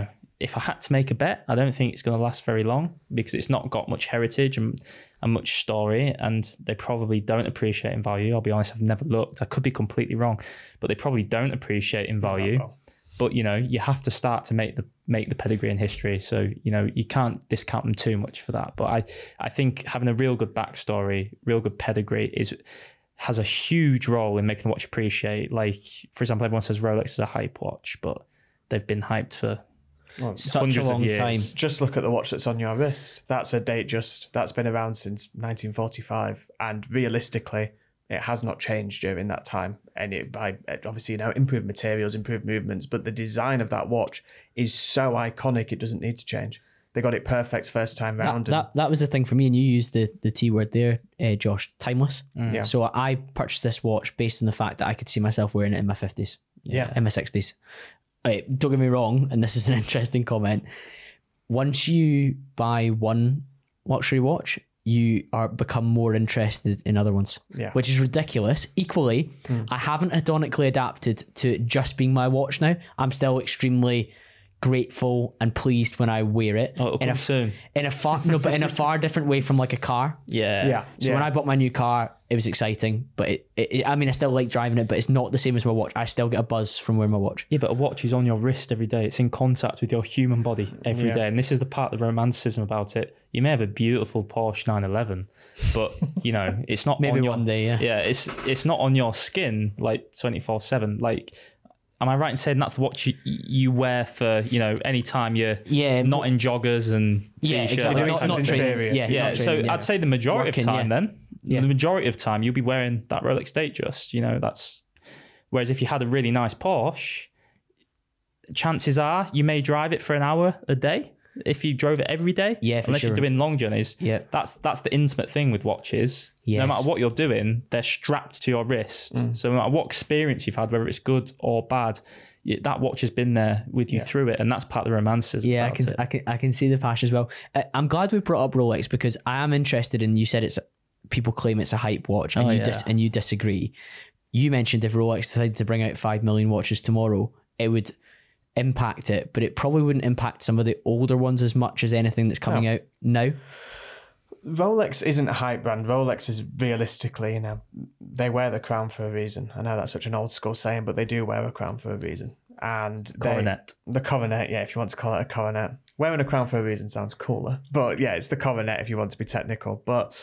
if I had to make a bet, I don't think it's going to last very long because it's not got much heritage and, and much story, and they probably don't appreciate in value. I'll be honest, I've never looked. I could be completely wrong, but they probably don't appreciate in value. Oh, but, you know, you have to start to make the make the pedigree and history. So, you know, you can't discount them too much for that. But I, I think having a real good backstory, real good pedigree is has a huge role in making a watch appreciate. Like, for example, everyone says Rolex is a hype watch, but they've been hyped for well, such hundreds a long of years. time. Just look at the watch that's on your wrist. That's a Datejust. That's been around since nineteen forty-five. And realistically, it has not changed during that time. And it, by obviously, you know, improved materials, improved movements, but the design of that watch is so iconic, it doesn't need to change. They got it perfect first time round. That, that, that was the thing for me, and you used the, the T word there, uh, Josh, timeless. Mm. Yeah. So I purchased this watch based on the fact that I could see myself wearing it in my fifties, yeah, in my sixties. Right, don't get me wrong, and this is an interesting comment. Once you buy one luxury watch, you are become more interested in other ones, yeah. which is ridiculous. Equally, mm. I haven't hedonically adapted to it just being my watch now. I'm still extremely grateful and pleased when I wear it. Oh, it'll in come a, soon. In a far no, but in a far different way from like a car. Yeah, yeah. So yeah. when I bought my new car, it was exciting, but it, it, I mean, I still like driving it, but it's not the same as my watch. I still get a buzz from wearing my watch. Yeah, but a watch is on your wrist every day. It's in contact with your human body every yeah. day, and this is the part of the romanticism about it. You may have a beautiful Porsche nine eleven, but you know it's not maybe on your, one day. Yeah, yeah, it's it's not on your skin like twenty-four seven. Like, am I right in saying that's the watch you, you wear for, you know, any time you're yeah, not in joggers and yeah, t-shirts? exactly. Doing not, something not training, serious. Yeah, yeah. not So training, yeah. I'd say the majority Working, of time yeah. then, yeah. the majority of time you'll be wearing that Rolex Datejust. You know, that's whereas if you had a really nice Porsche, chances are you may drive it for an hour a day. If you drove it every day, yeah, for unless sure. you're doing long journeys, yeah, that's that's the intimate thing with watches. Yes. No matter what you're doing, they're strapped to your wrist. Mm. So no matter what experience you've had, whether it's good or bad, that watch has been there with you yeah. through it, and that's part of the romanticism. Yeah, I about can, it. I can, I can see the passion as well. I, I'm glad we brought up Rolex because I am interested in. You said it's people claim it's a hype watch, and Oh, you yeah. dis, and you disagree. You mentioned if Rolex decided to bring out five million watches tomorrow, it would impact it, but it probably wouldn't impact some of the older ones as much as anything that's coming No. out now. Rolex isn't a hype brand. Rolex is realistically, you know, they wear the crown for a reason. I know that's such an old school saying, but they do wear a crown for a reason. And Coronet. They, the coronet, yeah, if you want to call it a coronet. Wearing a crown for a reason sounds cooler. But yeah, it's the coronet if you want to be technical. But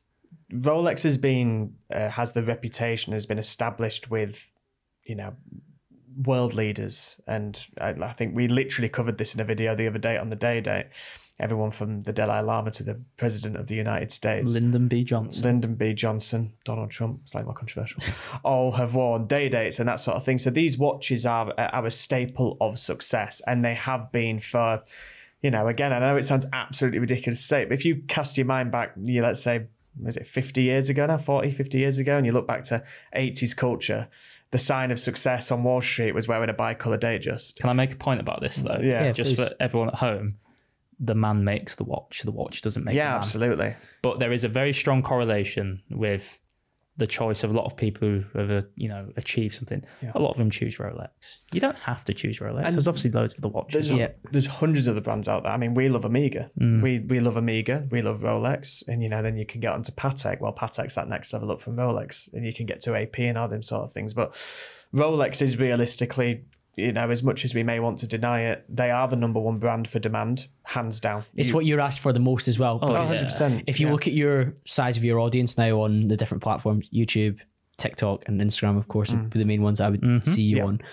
Rolex has been, uh, has the reputation, has been established with, you know, world leaders. And I, I think we literally covered this in a video the other day on the Day Date. Everyone from the Dalai Lama to the President of the United States. Lyndon B. Johnson. Lyndon B. Johnson, Donald Trump, slightly more controversial, all have worn day dates and that sort of thing. So these watches are, are a staple of success, and they have been for, you know, again, I know it sounds absolutely ridiculous to say, but if you cast your mind back, you let's say, was it fifty years ago now, forty, fifty years ago, and you look back to eighties culture, the sign of success on Wall Street was wearing a bicolor Datejust. Can I make a point about this though? Yeah, Yeah, just please. for everyone at home. The man makes the watch. The watch doesn't make Yeah, the man. absolutely. But there is a very strong correlation with the choice of a lot of people who have, uh, you know, achieved something. Yeah. A lot of them choose Rolex. You don't have to choose Rolex. And there's obviously loads of the watches. There's, Yeah. there's hundreds of the brands out there. I mean, we love Omega. Mm. We we love Omega. We love Rolex. And, you know, then you can get onto Patek. Well, Patek's that next level up from Rolex. And you can get to A P and all them sort of things. But Rolex is realistically, you know, as much as we may want to deny it, they are the number one brand for demand, hands down. It's You- what you're asked for the most as well. Oh, Oh, because one hundred percent. if you yeah. look at your size of your audience now on the different platforms, YouTube, TikTok, and Instagram, of course, Mm. would be the main ones I would Mhm. see you Yeah. on.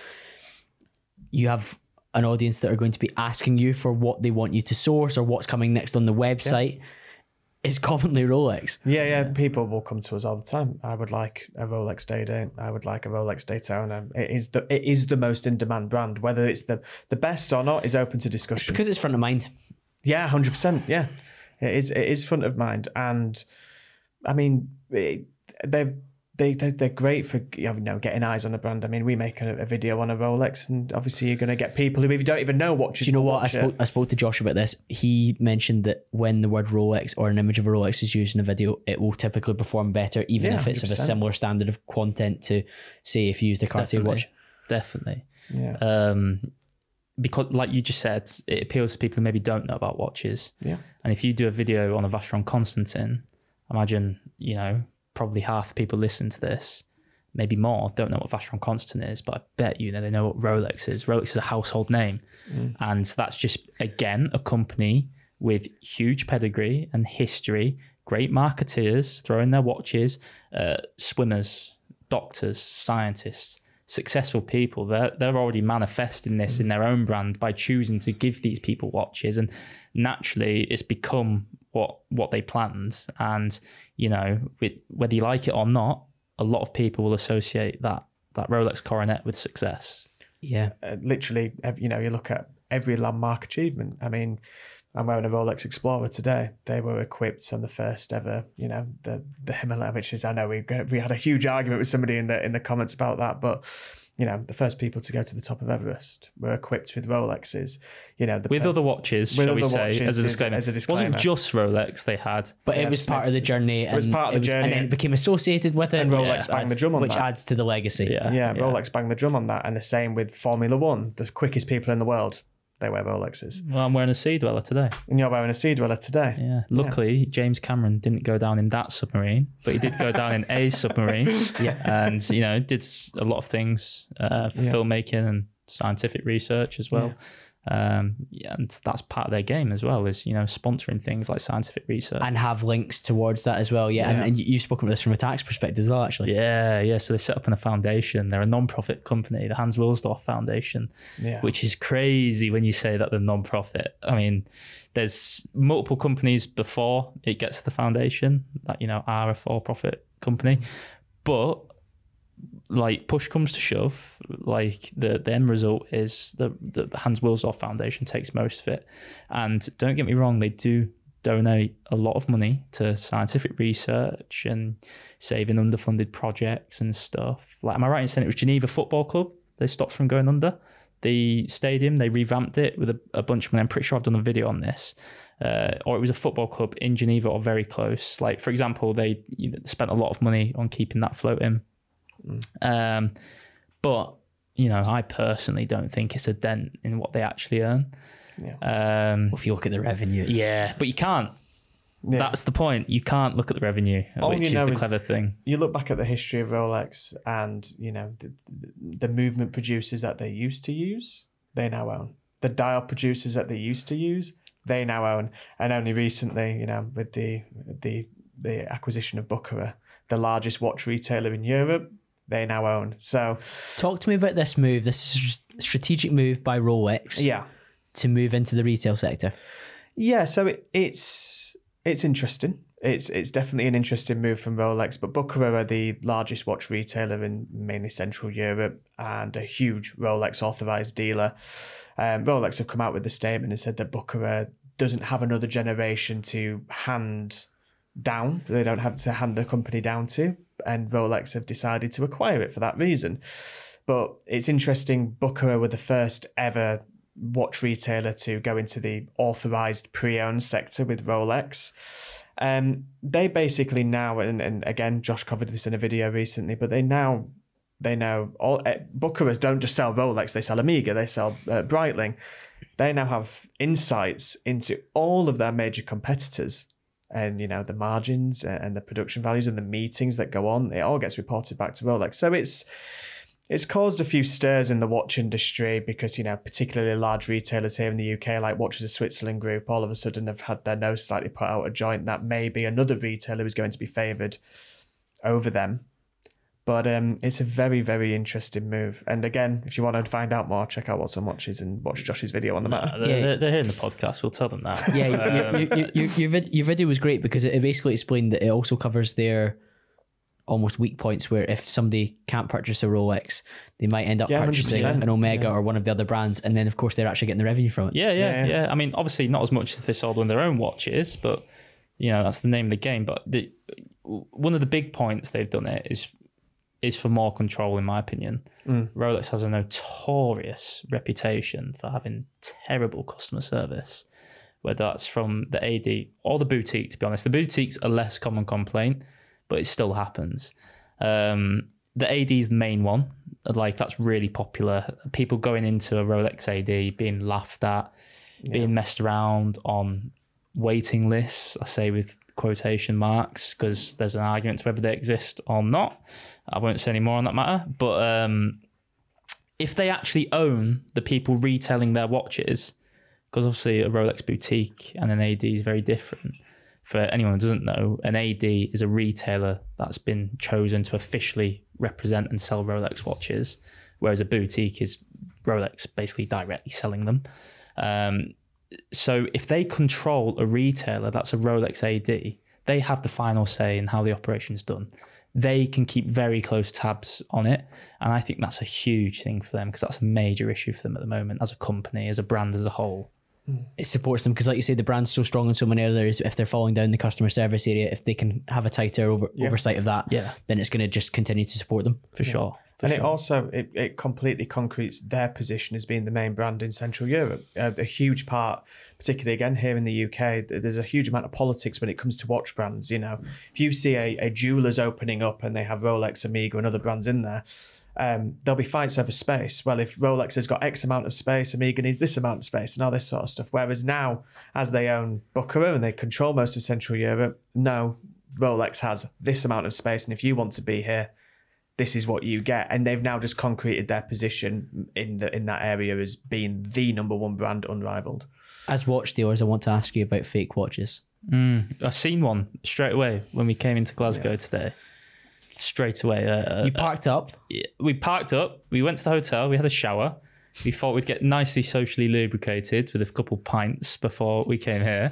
You have an audience that are going to be asking you for what they want you to source or what's coming next on the website. It's commonly Rolex. Yeah, yeah, people will come to us all the time. I would like a Rolex Day Date. I would like a Rolex Daytona. It is the it is the most in demand brand. Whether it's the the best or not is open to discussion. Because it's front of mind. Yeah, one hundred percent. Yeah, it is. It is front of mind, and I mean, it, they're they they're, they're great for, you know, getting eyes on a brand. I mean, we make a, a video on a Rolex, and obviously you're going to get people who, if you don't even know watches. Do you know will what? I watch it. spoke, I spoke to Josh about this. He mentioned that when the word Rolex or an image of a Rolex is used in a video, it will typically perform better, even Yeah, if it's of a one hundred percent. similar standard of content to, say, if you used a Cartier Definitely. watch. Definitely. Yeah. Um, because, like you just said, it appeals to people who maybe don't know about watches. Yeah. And if you do a video on a Vacheron Constantin, imagine, you know, probably half the people listening to this, maybe more, don't know what Vacheron Constantin is, but I bet you know they know what Rolex is. Rolex is a household name. Mm. And that's just, again, a company with huge pedigree and history, great marketeers throwing their watches, uh, swimmers, doctors, scientists, successful people. They're, they're already manifesting this mm. in their own brand by choosing to give these people watches. And naturally, it's become what what they planned. And, you know, with, whether you like it or not, a lot of people will associate that that Rolex coronet with success. Yeah. Uh, literally, you know, you look at every landmark achievement. I mean, I'm wearing a Rolex Explorer today. They were equipped on the first ever, you know, the the Himalaya, which is, I know we we had a huge argument with somebody in the in the comments about that, but you know, the first people to go to the top of Everest were equipped with Rolexes. You know, the, with uh, other watches, shall we say, as a disclaimer. As a disclaimer. It wasn't just Rolex they had, but it was Smiths. part of the journey. And it was part of the was, journey, and then it became associated with it. And Rolex banged the drum on which that, which adds to the legacy. Yeah, yeah, yeah, Rolex banged the drum on that, and the same with Formula One. The quickest people in the world, they wear Rolexes. Well, I'm wearing a Sea Dweller today. And you're wearing a Sea Dweller today. Yeah. Luckily, yeah. James Cameron didn't go down in that submarine, but he did go down in a submarine. Yeah. And, you know, did a lot of things uh, for yeah. filmmaking and scientific research as well. Yeah. Um, yeah, and that's part of their game as well, is, you know, sponsoring things like scientific research. And have links towards that as well. Yeah. yeah. And, and you've spoken about this from a tax perspective as well, actually. Yeah. Yeah. So they set up in a foundation. They're a non-profit company, the Hans Wilsdorf Foundation, yeah. which is crazy when you say that they're non-profit. I mean, there's multiple companies before it gets to the foundation that, you know, are a for-profit company. But like, push comes to shove, like the, the end result is the, the Hans Wilsdorf Foundation takes most of it. And don't get me wrong, they do donate a lot of money to scientific research and saving underfunded projects and stuff. Like, am I right in saying it was Geneva Football Club they stopped from going under? The stadium, they revamped it with a, a bunch of money. I'm pretty sure I've done a video on this. Uh, or it was a football club in Geneva or very close. Like, for example, they you know, spent a lot of money on keeping that floating. Mm. Um, but, you know, I personally don't think it's a dent in what they actually earn. Yeah. Um, well, if you look at the revenues. Yeah, but you can't. Yeah. That's the point. You can't look at the revenue, All which is the clever thing. You look back at the history of Rolex and, you know, the, the movement producers that they used to use, they now own. The dial producers that they used to use, they now own. And only recently, you know, with the the the acquisition of Bucherer, the largest watch retailer in Europe, they now own. So, talk to me about this move. This is a strategic move by Rolex. Yeah. To move into the retail sector. Yeah. So it, it's it's interesting. It's it's definitely an interesting move from Rolex. But Bucherer are the largest watch retailer in mainly Central Europe and a huge Rolex authorized dealer. Um, Rolex have come out with a statement and said that Bucherer doesn't have another generation to hand down. They don't have to hand the company down to, and Rolex have decided to acquire it for that reason. But it's interesting, Bucherer were the first ever watch retailer to go into the authorized pre-owned sector with Rolex. Um, they basically now, and, and again, Josh covered this in a video recently, but they now, they know, all uh, Bucherers don't just sell Rolex, they sell Omega, they sell uh, Breitling. They now have insights into all of their major competitors. And, you know, the margins and the production values and the meetings that go on, it all gets reported back to Rolex. So it's it's caused a few stirs in the watch industry because, you know, particularly large retailers here in the U K, like Watches of Switzerland Group, all of a sudden have had their nose slightly put out a joint that maybe another retailer is going to be favoured over them. But um, it's a very, very interesting move. And again, if you want to find out more, check out What's on Watches and watch Josh's video on the matter. No, they're, yeah. they're hearing the podcast. We'll tell them that. Yeah, um, your, your, your, your, vid- your video was great because it basically explained that it also covers their almost weak points where if somebody can't purchase a Rolex, they might end up yeah, purchasing one hundred percent an Omega yeah. or one of the other brands. And then, of course, they're actually getting the revenue from it. Yeah, yeah, yeah. yeah. I mean, obviously, not as much as they sold on their own watches, but, you know, that's the name of the game. But the, one of the big points they've done it is is for more control, in my opinion. Mm. Rolex has a notorious reputation for having terrible customer service, whether that's from the A D or the boutique, to be honest. The boutiques are less common complaint, but it still happens. Um, the A D is the main one. Like that's really popular. People going into a Rolex A D being laughed at, yeah. being messed around on waiting lists, I say with quotation marks, because there's an argument to whether they exist or not. I won't say any more on that matter. But um, if they actually own the people retailing their watches, because obviously a Rolex boutique and an A D is very different. For anyone who doesn't know, an A D is a retailer that's been chosen to officially represent and sell Rolex watches, whereas a boutique is Rolex basically directly selling them. Um, so if they control a retailer that's a Rolex A D, they have the final say in how the operation's done. They can keep very close tabs on it. And I think that's a huge thing for them because that's a major issue for them at the moment as a company, as a brand as a whole. It supports them because, like you say, the brand's so strong in so many areas. If they're falling down the customer service area, if they can have a tighter over, yeah. oversight of that, yeah. then it's going to just continue to support them. For yeah. sure. For and sure. it also, it, it completely concretes their position as being the main brand in Central Europe. Uh, a huge part, particularly again here in the U K, there's a huge amount of politics when it comes to watch brands. You know, if you see a, a jeweller's opening up and they have Rolex, Omega and other brands in there, Um, there'll be fights over space. Well, if Rolex has got X amount of space, Omega needs this amount of space and all this sort of stuff. Whereas now, as they own Bucherer and they control most of Central Europe, no, Rolex has this amount of space. And if you want to be here, this is what you get. And they've now just concreted their position in the, in that area as being the number one brand, unrivaled. As watch dealers, I want to ask you about fake watches. Mm, I seen one straight away when we came into Glasgow yeah. today. Straight away. Uh, you parked uh, up? We parked up. We went to the hotel. We had a shower. We thought we'd get nicely socially lubricated with a couple pints before we came here.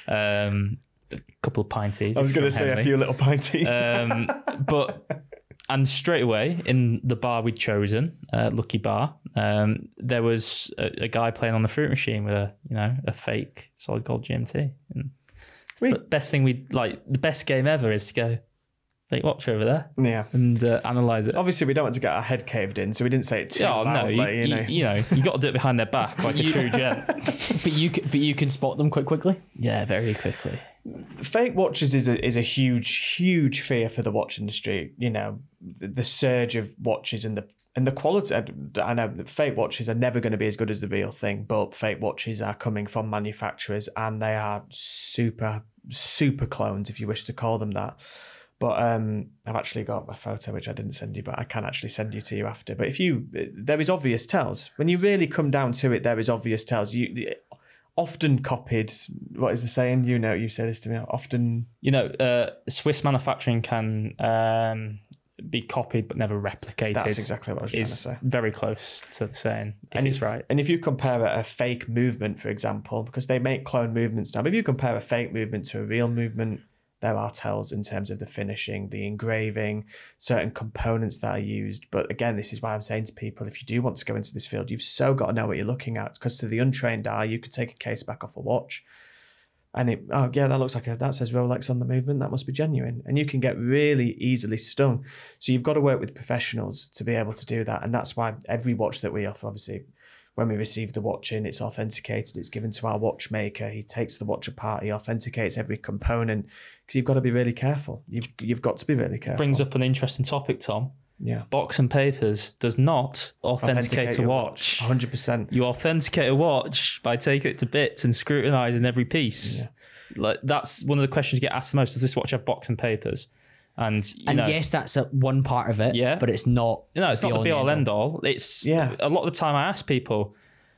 Um, a couple of pinties. I was going to say Henley. a few little pinties. um, but and straight away in the bar we'd chosen, uh, Lucky Bar, um, there was a, a guy playing on the fruit machine with a you know a fake solid gold G M T. And the best thing we like, the best game ever is to go. Fake watch over there, yeah, and uh, analyze it. Obviously, we don't want to get our head caved in, so we didn't say it too oh, loudly. No, you, you know, you, you know, you got to do it behind their back like a true gent. But you, but you can spot them quite quickly. Yeah, very quickly. Fake watches is a is a huge, huge fear for the watch industry. You know, the, the surge of watches and the and the quality. I know fake watches are never going to be as good as the real thing, but fake watches are coming from manufacturers, and they are super, super clones, if you wish to call them that. But um, I've actually got a photo which I didn't send you, but I can actually send you to you after. But if you, there is obvious tells. When you really come down to it, there is obvious tells. You often copied. What is the saying? You know, you say this to me often. You know, uh, Swiss manufacturing can um, be copied but never replicated. That's exactly what I was trying to say. Very close to the saying, if and it's if, right. And if you compare a fake movement, for example, because they make clone movements now, but if you compare a fake movement to a real movement, there are tells in terms of the finishing, the engraving, certain components that are used. But again, this is why I'm saying to people, if you do want to go into this field, you've so got to know what you're looking at. Because to the untrained eye, you could take a case back off a watch and it, oh yeah, that looks like a, that says Rolex on the movement. That must be genuine. And you can get really easily stung. So you've got to work with professionals to be able to do that. And that's why every watch that we offer, obviously, when we receive the watch in, it's authenticated, it's given to our watchmaker. He takes the watch apart, he authenticates every component because you've got to be really careful. You've you've got to be really careful. Brings up an interesting topic, Tom. Yeah. Box and Papers does not authenticate, authenticate a watch. one hundred percent. You authenticate a watch by taking it to bits and scrutinising every piece. Yeah. Like that's one of the questions you get asked the most. Does this watch have box and papers? And you and know, yes, that's a, one part of it. Yeah, but it's not. No, it's not the be all end all. It's yeah. A lot of the time I ask people,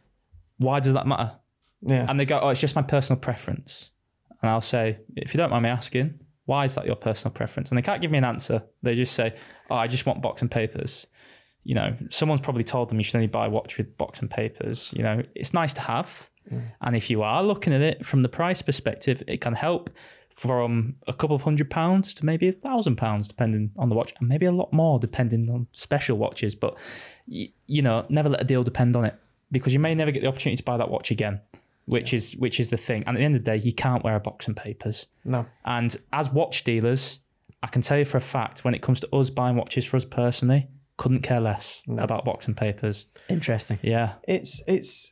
why does that matter? Yeah, and they go, oh, it's just my personal preference. And I'll say, if you don't mind me asking, why is that your personal preference? And they can't give me an answer. They just say, oh, I just want box and papers. You know, someone's probably told them you should only buy a watch with box and papers. You know, it's nice to have. Mm. And if you are looking at it from the price perspective, it can help from a couple of hundred pounds to maybe a thousand pounds, depending on the watch, and maybe a lot more depending on special watches. But, y- you know, never let a deal depend on it, because you may never get the opportunity to buy that watch again, which yeah. is which is the thing. And at the end of the day, you can't wear a box and papers. No. And as watch dealers, I can tell you for a fact, when it comes to us buying watches for us personally, couldn't care less no. about box and papers. Interesting. Yeah. It's it's.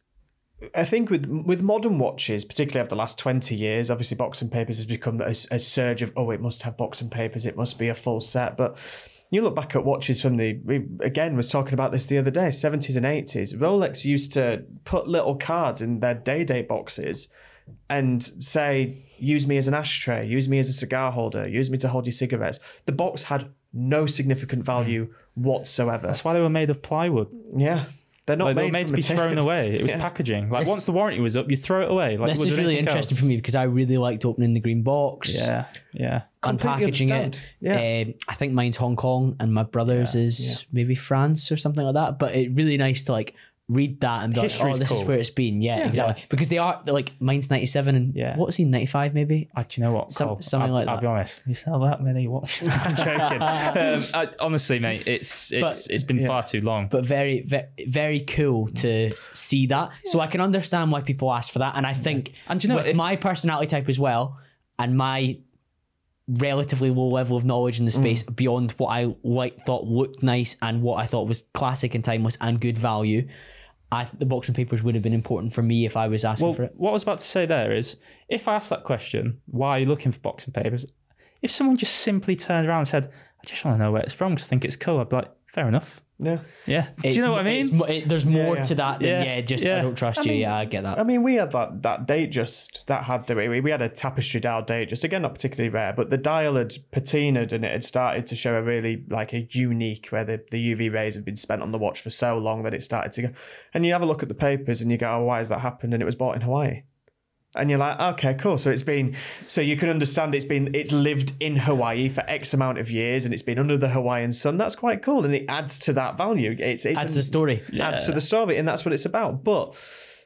I think with with modern watches, particularly over the last twenty years, obviously box and papers has become a, a surge of, oh, it must have box and papers, it must be a full set. But You look back at watches from the, we again was talking about this the other day, seventies and eighties. Rolex used to put little cards in their day date boxes and say, use me as an ashtray, use me as a cigar holder, use me to hold your cigarettes. The box had no significant value mm. whatsoever. That's why they were made of plywood. Yeah. They're not like, made, they were made to be materials. thrown away. It was yeah. packaging. Like this, once the warranty was up, you throw it away. Like, this is really interesting else? for me because I really liked opening the green box. Yeah, yeah. Completely Unpackaging understand. it. Yeah. Um, I think mine's Hong Kong and my brother's Yeah, is yeah. maybe France or something like that. But it's really nice to like read that and be like, oh, this cool. is where it's been. Yeah, Yeah. exactly. Yeah. Because they are like mine's ninety-seven and Yeah. what was he, ninety-five maybe? Uh, do you know what? Some- Cole? something I'll, like I'll that. be honest. You sell that many watches? I'm joking. um, I, honestly, mate, it's it's But- it's been yeah. far too long. But very, very, very cool to see that. So I can understand why people ask for that. And I think And do you know with if- my personality type as well and my relatively low level of knowledge in the space beyond what I like thought looked nice and what I thought was classic and timeless and good value, I think the box and papers would have been important for me if I was asking well, for it. what I was about to say there is, if I asked that question, why are you looking for boxing papers? If someone just simply turned around and said, I just want to know where it's from because I think it's cool, I'd be like, fair enough. Yeah. Yeah. Do It's- you know what I mean? it's mo- it- there's more yeah. to that than, yeah, Yeah, just yeah. I don't trust I you. mean- Yeah, I get that. I mean, we had that that date just that had the we, we had a tapestry dial date just again not particularly rare, but the dial had patinaed and it had started to show a really like a unique where the, the U V rays had been spent on the watch for so long that it started to go. And you have a look at the papers and you go, oh, why has that happened? And it was bought in Hawaii. And you're like, okay, cool. So it's been, so you can understand it's been, it's lived in Hawaii for X amount of years and it's been under the Hawaiian sun. That's quite cool. And it adds to that value. It's, it's Adds to the story. Adds to the story. And that's what it's about. But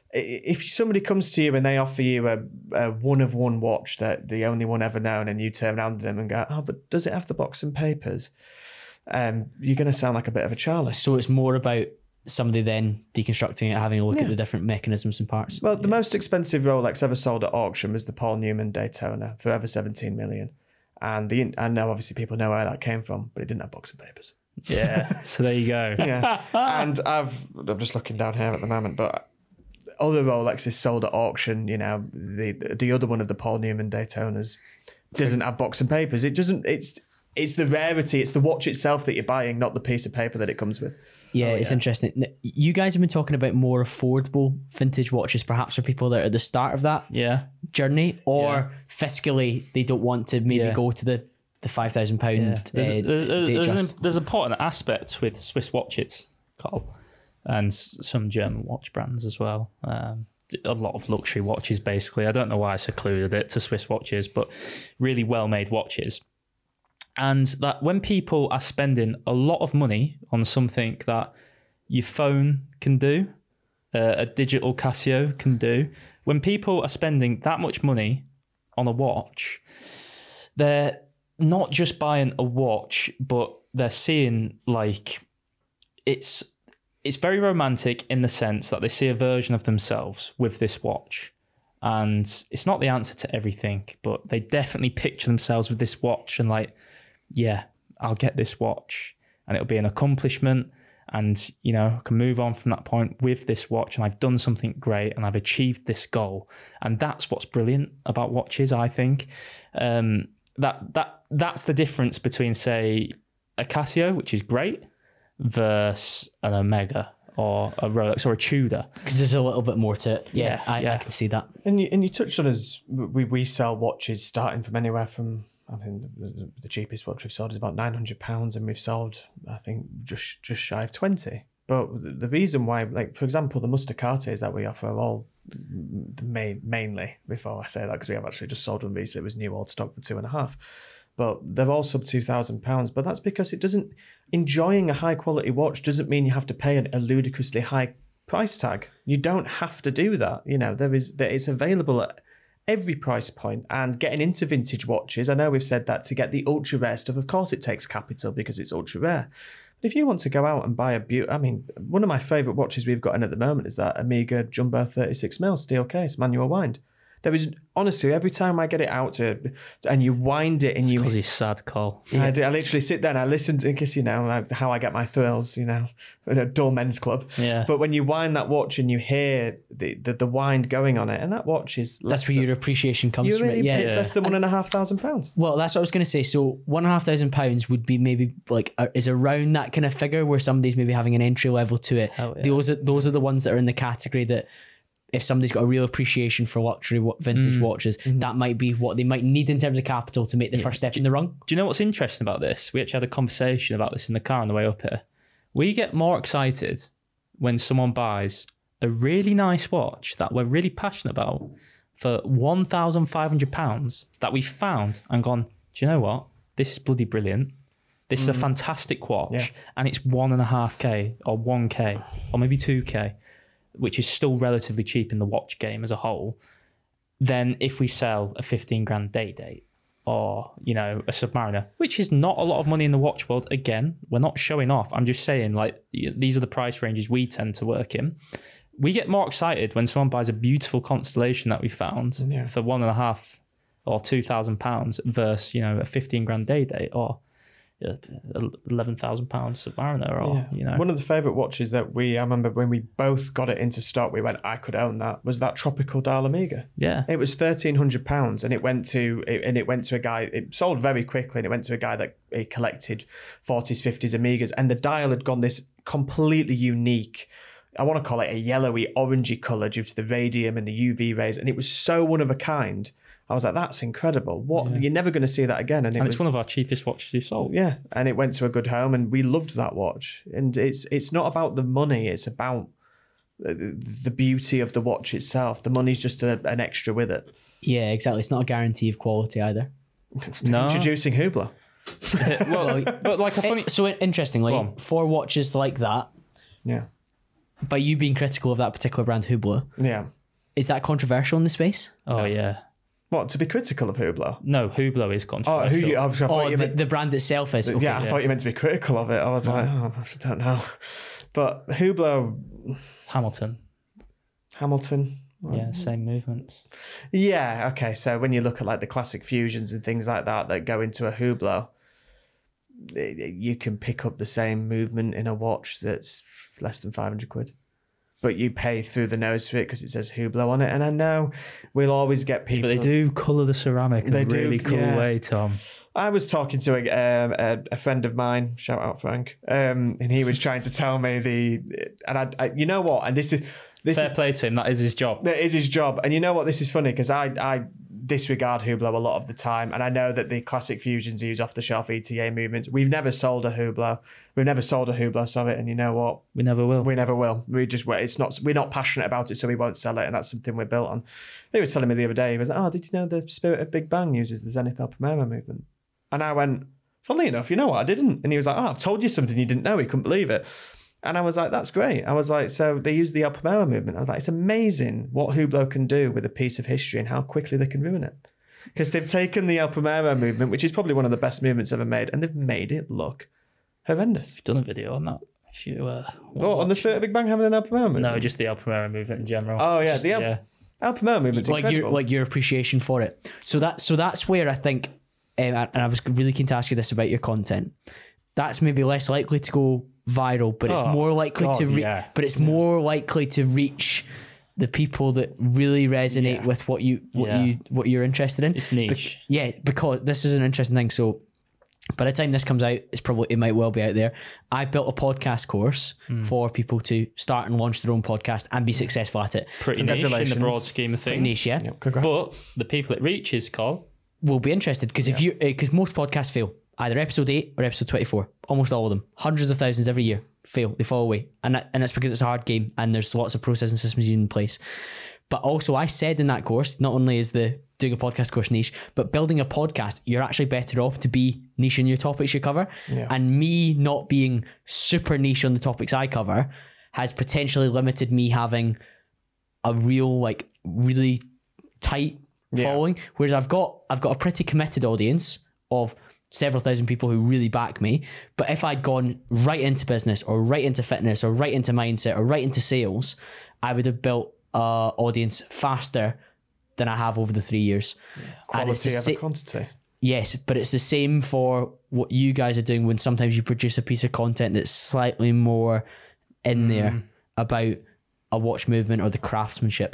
if somebody comes to you and they offer you a, a one of one watch that the only one ever known and you turn around to them and go, oh, but does it have the box and papers? Um, you're going to sound like a bit of a Charlie. So it's more about somebody then deconstructing it, having a look Yeah. at the different mechanisms and parts. Well, the most expensive Rolex ever sold at auction was the Paul Newman Daytona for over seventeen million. And the I know obviously people know where that came from, but it didn't have box and papers. Yeah. So there you go. Yeah. And I've I'm just looking down here at the moment, but other Rolexes sold at auction, you know, the the other one of the Paul Newman Daytonas doesn't have box and papers. It doesn't it's it's the rarity, it's the watch itself that you're buying, not the piece of paper that it comes with. Yeah, Oh, it's yeah. interesting. N- You guys have been talking about more affordable vintage watches, perhaps for people that are at the start of that Yeah. journey, or Yeah. fiscally they don't want to maybe Yeah. go to the the five thousand Yeah. pound. There's, Uh, there's, date there's, trust. an, there's an important aspect with Swiss watches, Carl, and s- some German watch brands as well. Um, a lot of luxury watches, basically. I don't know why I secluded it to Swiss watches, but really well-made watches. And that when people are spending a lot of money on something that your phone can do, uh, a digital Casio can do, when people are spending that much money on a watch, they're not just buying a watch, but they're seeing like it's it's very romantic in the sense that they see a version of themselves with this watch. And it's not the answer to everything, but they definitely picture themselves with this watch and like, yeah, I'll get this watch and it'll be an accomplishment. And, you know, I can move on from that point with this watch and I've done something great and I've achieved this goal. And that's what's brilliant about watches, I think. Um, that that that's the difference between, say, a Casio, which is great, versus an Omega or a Rolex or a Tudor. Because there's a little bit more to it. Yeah, Yeah, I, yeah. I can see that. And you, and you touched on as we, we sell watches starting from anywhere from, I think the, the cheapest watch we've sold is about nine hundred pounds and we've sold, I think, just just shy of twenty. But the, the reason why, like, for example, the Muscates that we offer are all the main, mainly, before I say that, because we have actually just sold one recently, it was new old stock for two and a half. But they're all sub two thousand pounds. But that's because it doesn't, enjoying a high quality watch doesn't mean you have to pay a, a ludicrously high price tag. You don't have to do that. You know, there is, there, it's available at every price point. And getting into vintage watches, I know we've said that to get the ultra rare stuff, of course it takes capital because it's ultra rare. But if you want to go out and buy a beaut, I mean, one of my favourite watches we've got in at the moment is that Omega Jumbo thirty-six mil steel case, manual wind. There is honestly every time I get it out to, and you wind it and it's you. Because he's sad, Cole. I, do, I literally sit there and I listen to, I guess you know like how I get my thrills, you know, a dull men's club. Yeah. But when you wind that watch and you hear the the, the wind going on it, and that watch is less That's where than, your appreciation comes you from. really, It. Yeah, it's less than one and a half thousand pounds. Well, that's what I was going to say. So one and a half thousand pounds would be maybe like uh, is around that kind of figure where somebody's maybe having an entry level to it. Hell yeah. Those are those are the ones that are in the category that if somebody's got a real appreciation for luxury wa- vintage Mm. watches, Mm-hmm. that might be what they might need in terms of capital to make the first step in the rung. Do you know what's interesting about this? We actually had a conversation about this in the car on the way up here. We get more excited when someone buys a really nice watch that we're really passionate about for one thousand five hundred pounds that we found and gone, do you know what? This is bloody brilliant. This is a fantastic watch. Yeah. And it's one and a half K or one K or maybe two K, which is still relatively cheap in the watch game as a whole. Then if we sell a fifteen grand day date or, you know, a Submariner, which is not a lot of money in the watch world. Again, we're not showing off. I'm just saying, like, these are the price ranges we tend to work in. We get more excited when someone buys a beautiful Constellation that we found Yeah. for one and a half or two thousand pounds versus, you know, a fifteen grand day date or eleven thousand pounds Submariner or, Yeah. you know. One of the favourite watches that we, I remember when we both got it into stock, we went, I could own that, was that Tropical Dial Omega. Yeah. It was thirteen hundred pounds and it went to, and it went to a guy, it sold very quickly and it went to a guy that he collected forties, fifties Omegas, and the dial had gone this completely unique, I want to call it a yellowy, orangey colour due to the radium and the U V rays, and it was so one of a kind. I was like, that's incredible. What Yeah. You're never going to see that again. And, it And was, it's one of our cheapest watches we've sold. yeah, and it went to a good home, and we loved that watch. And it's it's not about the money; it's about the the beauty of the watch itself. The money's just a, an extra with it. Yeah, exactly. It's not a guarantee of quality either. No. Introducing Hublot. well, but like a funny... Eh, So interestingly, Go on. for watches like that, Yeah, by you being critical of that particular brand, Hublot, yeah. is that controversial in the space? Oh, yeah. What, to be critical of Hublot? No, Hublot is Oh, controversial. who you? I, was, I thought Oh, you the, meant, the brand itself is. Okay. yeah, I thought you meant to be critical of it. I was like, oh, I don't know. But Hublot, Hamilton. Hamilton. Yeah, same movements. Yeah, okay. So when you look at like the classic fusions and things like that that go into a Hublot, you can pick up the same movement in a watch that's less than five hundred quid. But you pay through the nose for it because it says Hublot on it. And I know we'll always get people. But they do colour the ceramic in They a do, really cool yeah. way, Tom. I was talking to a, um, a a friend of mine, shout out Frank, um, and he was trying to tell me the, and I, I you know what, and this is this Fair is play to him. That is his job. that is his job, and you know what, this is funny because I I disregard Hublot a lot of the time, and I know that the classic fusions use off the shelf E T A movements. We've never sold a Hublot, we've never sold a Hublot, sorry, and you know what, We never will. we never will. We just it's not we're not passionate about it, so we won't sell it, and that's something we're built on. He was telling me the other day, he was like, oh, did you know the Spirit of Big Bang uses the Zenith Alpamera movement? And I went, funnily enough, you know what, I didn't. And he was like, oh, I've told you something you didn't know. He couldn't believe it. And I was like, that's great. I was like, so they use the Alpamera movement. I was like, it's amazing what Hublot can do with a piece of history and how quickly they can ruin it. Because they've taken the Alpamera movement, which is probably one of the best movements ever made, and they've made it look horrendous. We've done a video on that. If you uh, Oh, on the Spirit of Big Bang having an Alpamera movement? no, just the Alpamera movement in general. Oh, yeah, Just- the Al- yeah. Alpamera movement's like incredible. your like your appreciation for it. So that so that's where I think, um, and I was really keen to ask you this about your content. That's maybe less likely to go viral, but it's Oh, more likely God, to re- yeah. but it's more likely to reach the people that really resonate Yeah. with what you what Yeah. you what you're interested in. It's niche. Be- yeah, because this is an interesting thing. So by the time this comes out, it's probably it might well be out there. I've built a podcast course Hmm. for people to start and launch their own podcast and be successful at it. Pretty niche in the Congratulations. broad scheme of things. Niche, yeah. Yeah, congrats. But the people it reaches, Cole, Will be interested because if you because most podcasts fail, either episode eight or episode twenty-four, almost all of them, hundreds of thousands every year fail, they fall away, and that, and it's because it's a hard game and there's lots of processing systems in place. But also, I said in that course, not only is the doing a podcast course niche, but building a podcast, you're actually better off to be niche in your topics you cover. Yeah. And me not being super niche on the topics I cover has potentially limited me having a real like really tight Yeah. following, whereas I've got I've got a pretty committed audience of several thousand people who really back me. But if I'd gone right into business or right into fitness or right into mindset or right into sales, I would have built a audience faster than I have over the three years. Yeah. Quality over sa- quantity. Yes, but it's the same for what you guys are doing when sometimes you produce a piece of content that's slightly more in mm. there about a watch movement or the craftsmanship.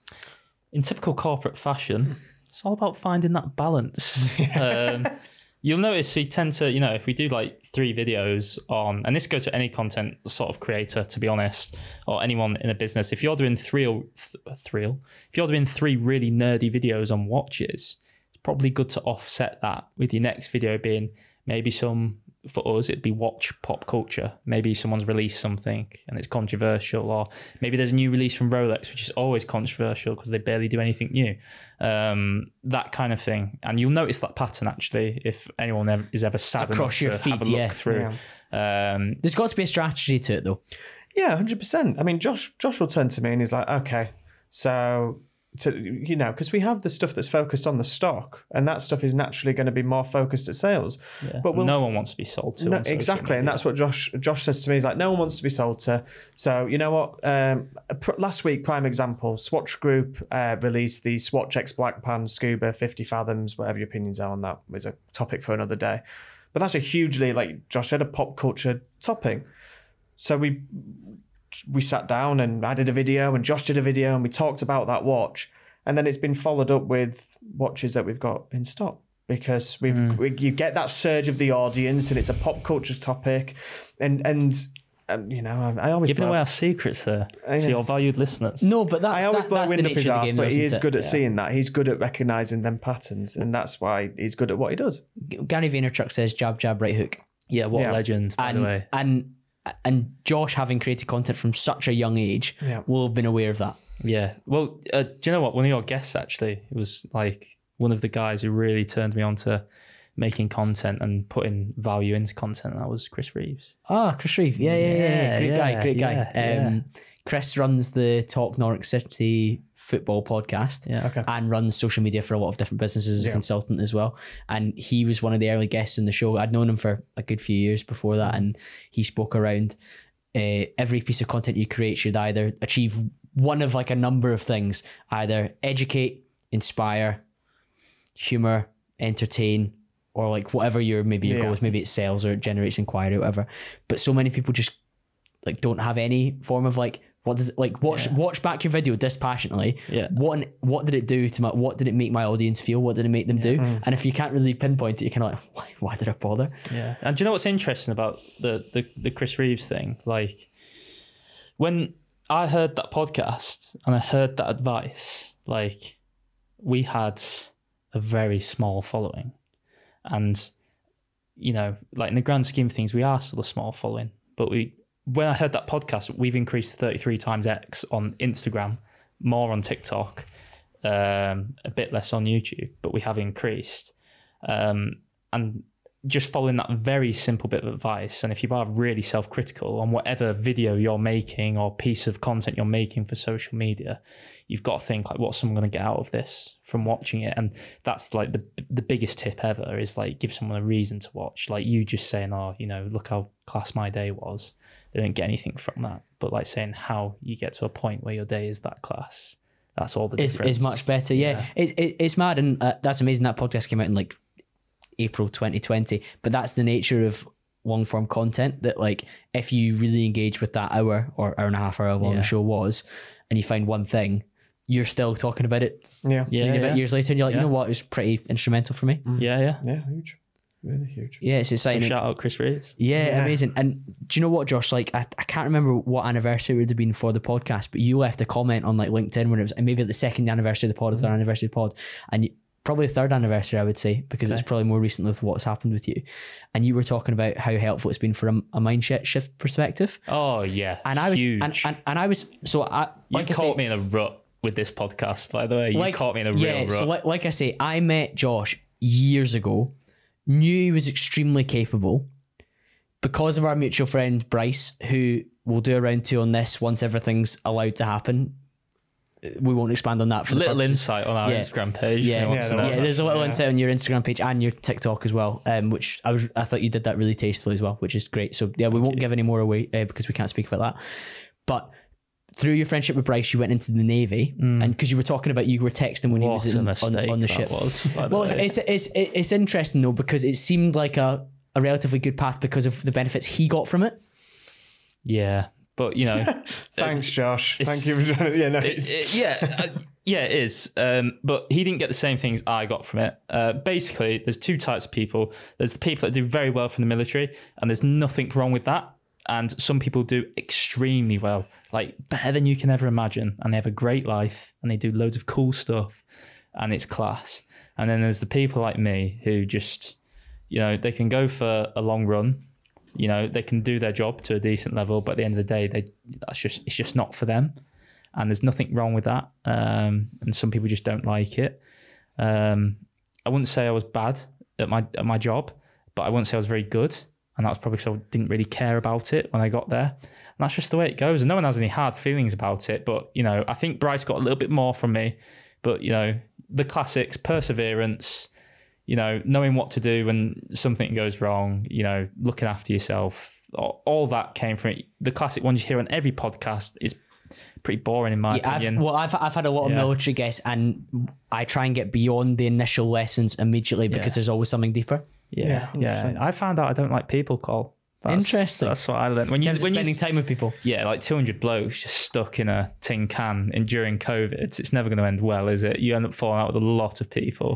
In typical corporate fashion, it's all about finding that balance. um, you'll notice we tend to, you know, if we do like three videos on, and this goes to any content sort of creator, to be honest, or anyone in a business, if you're doing three, th- three if you're doing three really nerdy videos on watches, probably good to offset that with your next video being maybe some, for us, it'd be watch pop culture. Maybe someone's released something and it's controversial, or maybe there's a new release from Rolex, which is always controversial because they barely do anything new. Um, that kind of thing. And you'll notice that pattern, actually, if anyone ever, is ever sad across enough your to feed, have a look yeah. through. Yeah. Um, there's got to be a strategy to it, though. Yeah, one hundred percent. I mean, Josh, Josh will turn to me and he's like, okay, so... to you know, because we have the stuff that's focused on the stock, and that stuff is naturally going to be more focused at sales. Yeah. But we'll, no one wants to be sold to. No, exactly, and that's what Josh Josh says to me. He's like, no one wants to be sold to. So you know what? Um, last week, prime example, Swatch Group uh, released the Swatch X Black Pan Scuba fifty fathoms. Whatever your opinions are on that is a topic for another day. But that's a hugely, like Josh said, a pop culture topic. So we. we sat down and I did a video and Josh did a video and we talked about that watch, and then it's been followed up with watches that we've got in stock because we've mm. we, you get that surge of the audience and it's a pop culture topic, and and, and you know I, I always giving blow, away our secrets there uh, to yeah. your valued listeners. No, but that's I always that, blow that's wind the up his nature of the arse, game, but he is it? good at yeah. seeing that. He's good at recognizing them patterns, and that's why he's good at what he does. Gary Vaynerchuk says jab jab right hook. Yeah, what yeah. a legend, by and, the way. And and Josh, having created content from such a young age, yeah. will have been aware of that. Yeah. Well, uh, do you know what? One of your guests, actually, it was like one of the guys who really turned me on to making content and putting value into content. And that was Chris Reeves. Ah, Chris Reeves. Yeah, yeah, yeah. yeah. Great yeah, guy, great guy. Yeah, um, yeah. Chris runs the Talk Norwich City football podcast yeah. okay. and runs social media for a lot of different businesses as a yeah. consultant as well. And he was one of the early guests in the show. I'd known him for a good few years before that, and he spoke around uh, every piece of content you create should either achieve one of like a number of things, either educate, inspire, humor, entertain, or like whatever your maybe your yeah. goal is. Maybe it's sales or it generates inquiry or whatever. But so many people just like don't have any form of like, what does it like watch yeah. watch back your video dispassionately. Yeah. What what did it do to my what did it make my audience feel? What did it make them yeah. do? Mm. And if you can't really pinpoint it, you're kind of like, why, why did I bother? Yeah. And do you know what's interesting about the the, the Chris Reeves thing? Like when I heard that podcast and I heard that advice, like we had a very small following. And, you know, like in the grand scheme of things, we are still a small following. But we, when I heard that podcast, we've increased thirty-three times X on Instagram, more on TikTok, um, a bit less on YouTube, but we have increased. Um, and just following that very simple bit of advice, and if you are really self-critical on whatever video you're making or piece of content you're making for social media, you've got to think like, what's someone going to get out of this from watching it? And that's like the the biggest tip ever is like give someone a reason to watch. Like you just saying, oh, you know, look how class my day was. They don't get anything from that. But like saying how you get to a point where your day is that class, that's all the It's, difference. it's much better. Yeah, Yeah. It, it, it's mad. And uh, that's amazing. That podcast came out in like April twenty twenty. But that's the nature of long form content, that like if you really engage with that hour or hour and a half, hour long Yeah. the show was, and you find one thing, you're still talking about it Yeah. three and a Yeah, bit yeah. years later, and you're like, Yeah. you know what, it was pretty instrumental for me. Yeah, yeah. Yeah, huge. Really huge. Yeah, it's So exciting. shout out Chris Reeves. Yeah, Yeah. amazing. And do you know what, Josh? Like, I, I can't remember what anniversary it would have been for the podcast, but you left a comment on like LinkedIn when it was, and maybe the second anniversary of the pod, or third anniversary of the pod, and you, probably the third anniversary, I would say, because Okay. it's probably more recently with what's happened with you. And you were talking about how helpful it's been for a, a mind shift shift perspective. Oh yeah, And I was, huge. and, and, and I was, so I, you like I caught say, me in a rut with this podcast, by the way. You like, caught me in a yeah, real rut. so like, like I say, I met Josh years ago, knew he was extremely capable because of our mutual friend Bryce, who will do a round two on this once everything's allowed to happen. We won't expand on that for a little the purposes. insight on our Yeah. Instagram page. Yeah, if anyone wants Yeah, to there know. was yeah, there's a little yeah. insight on your Instagram page and your TikTok as well, um, which I was I thought you did that really tastefully as well, which is great. So yeah, we won't you. give any more away uh, because we can't speak about that. But through your friendship with Bryce, you went into the Navy, mm. and because you were talking about you were texting when what he was in, on, on the ship. Was, well, it's, it's it's it's interesting though, because it seemed like a, a relatively good path because of the benefits he got from it. Yeah, but you know, thanks, Josh. Thank you for trying to, yeah, no, it, it, yeah, uh, yeah, it is. Um, but he didn't get the same things I got from it. Uh, basically, there's two types of people. There's the people that do very well from the military, and there's nothing wrong with that. And some people do extremely well, like better than you can ever imagine. And they have a great life and they do loads of cool stuff and it's class. And then there's the people like me who just, you know, they can go for a long run, you know, they can do their job to a decent level, but at the end of the day, they that's just it's just not for them. And there's nothing wrong with that. Um, and some people just don't like it. Um, I wouldn't say I was bad at my at my job, but I wouldn't say I was very good. And that was probably because I didn't really care about it when I got there. And that's just the way it goes. And no one has any hard feelings about it. But, you know, I think Bryce got a little bit more from me. But, you know, the classics, perseverance, you know, knowing what to do when something goes wrong, you know, looking after yourself, all, all that came from it. The classic ones you hear on every podcast is pretty boring in my yeah, opinion. I've, well, I've I've had a lot of yeah. military guests, and I try and get beyond the initial lessons immediately because yeah. there's always something deeper. Yeah, yeah, yeah. I found out I don't like people, Cole. That's, Interesting. That's what I learned. When you when spending you, time with people. Yeah, like two hundred blokes just stuck in a tin can enduring COVID. It's never going to end well, is it? You end up falling out with a lot of people.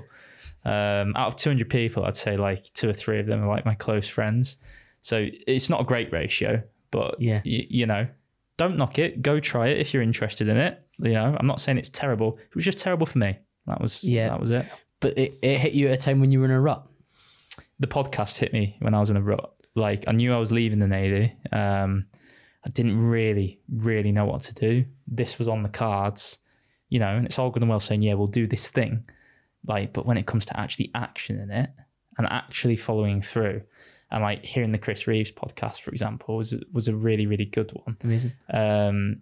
Um, out of two hundred people, I'd say like two or three of them are like my close friends. So it's not a great ratio, but yeah, y- you know, don't knock it. Go try it if you're interested in it. You know, I'm not saying it's terrible. It was just terrible for me. That was yeah. That was it. But it, it hit you at a time when you were in a rut. The podcast hit me when I was in a rut. Like I knew I was leaving the Navy. Um, I didn't really, really know what to do. This was on the cards, you know, and it's all good and well saying, yeah, we'll do this thing. Like, but when it comes to actually action in it and actually following through, and like hearing the Chris Reeves podcast, for example, was was a really, really good one. Amazing. Um,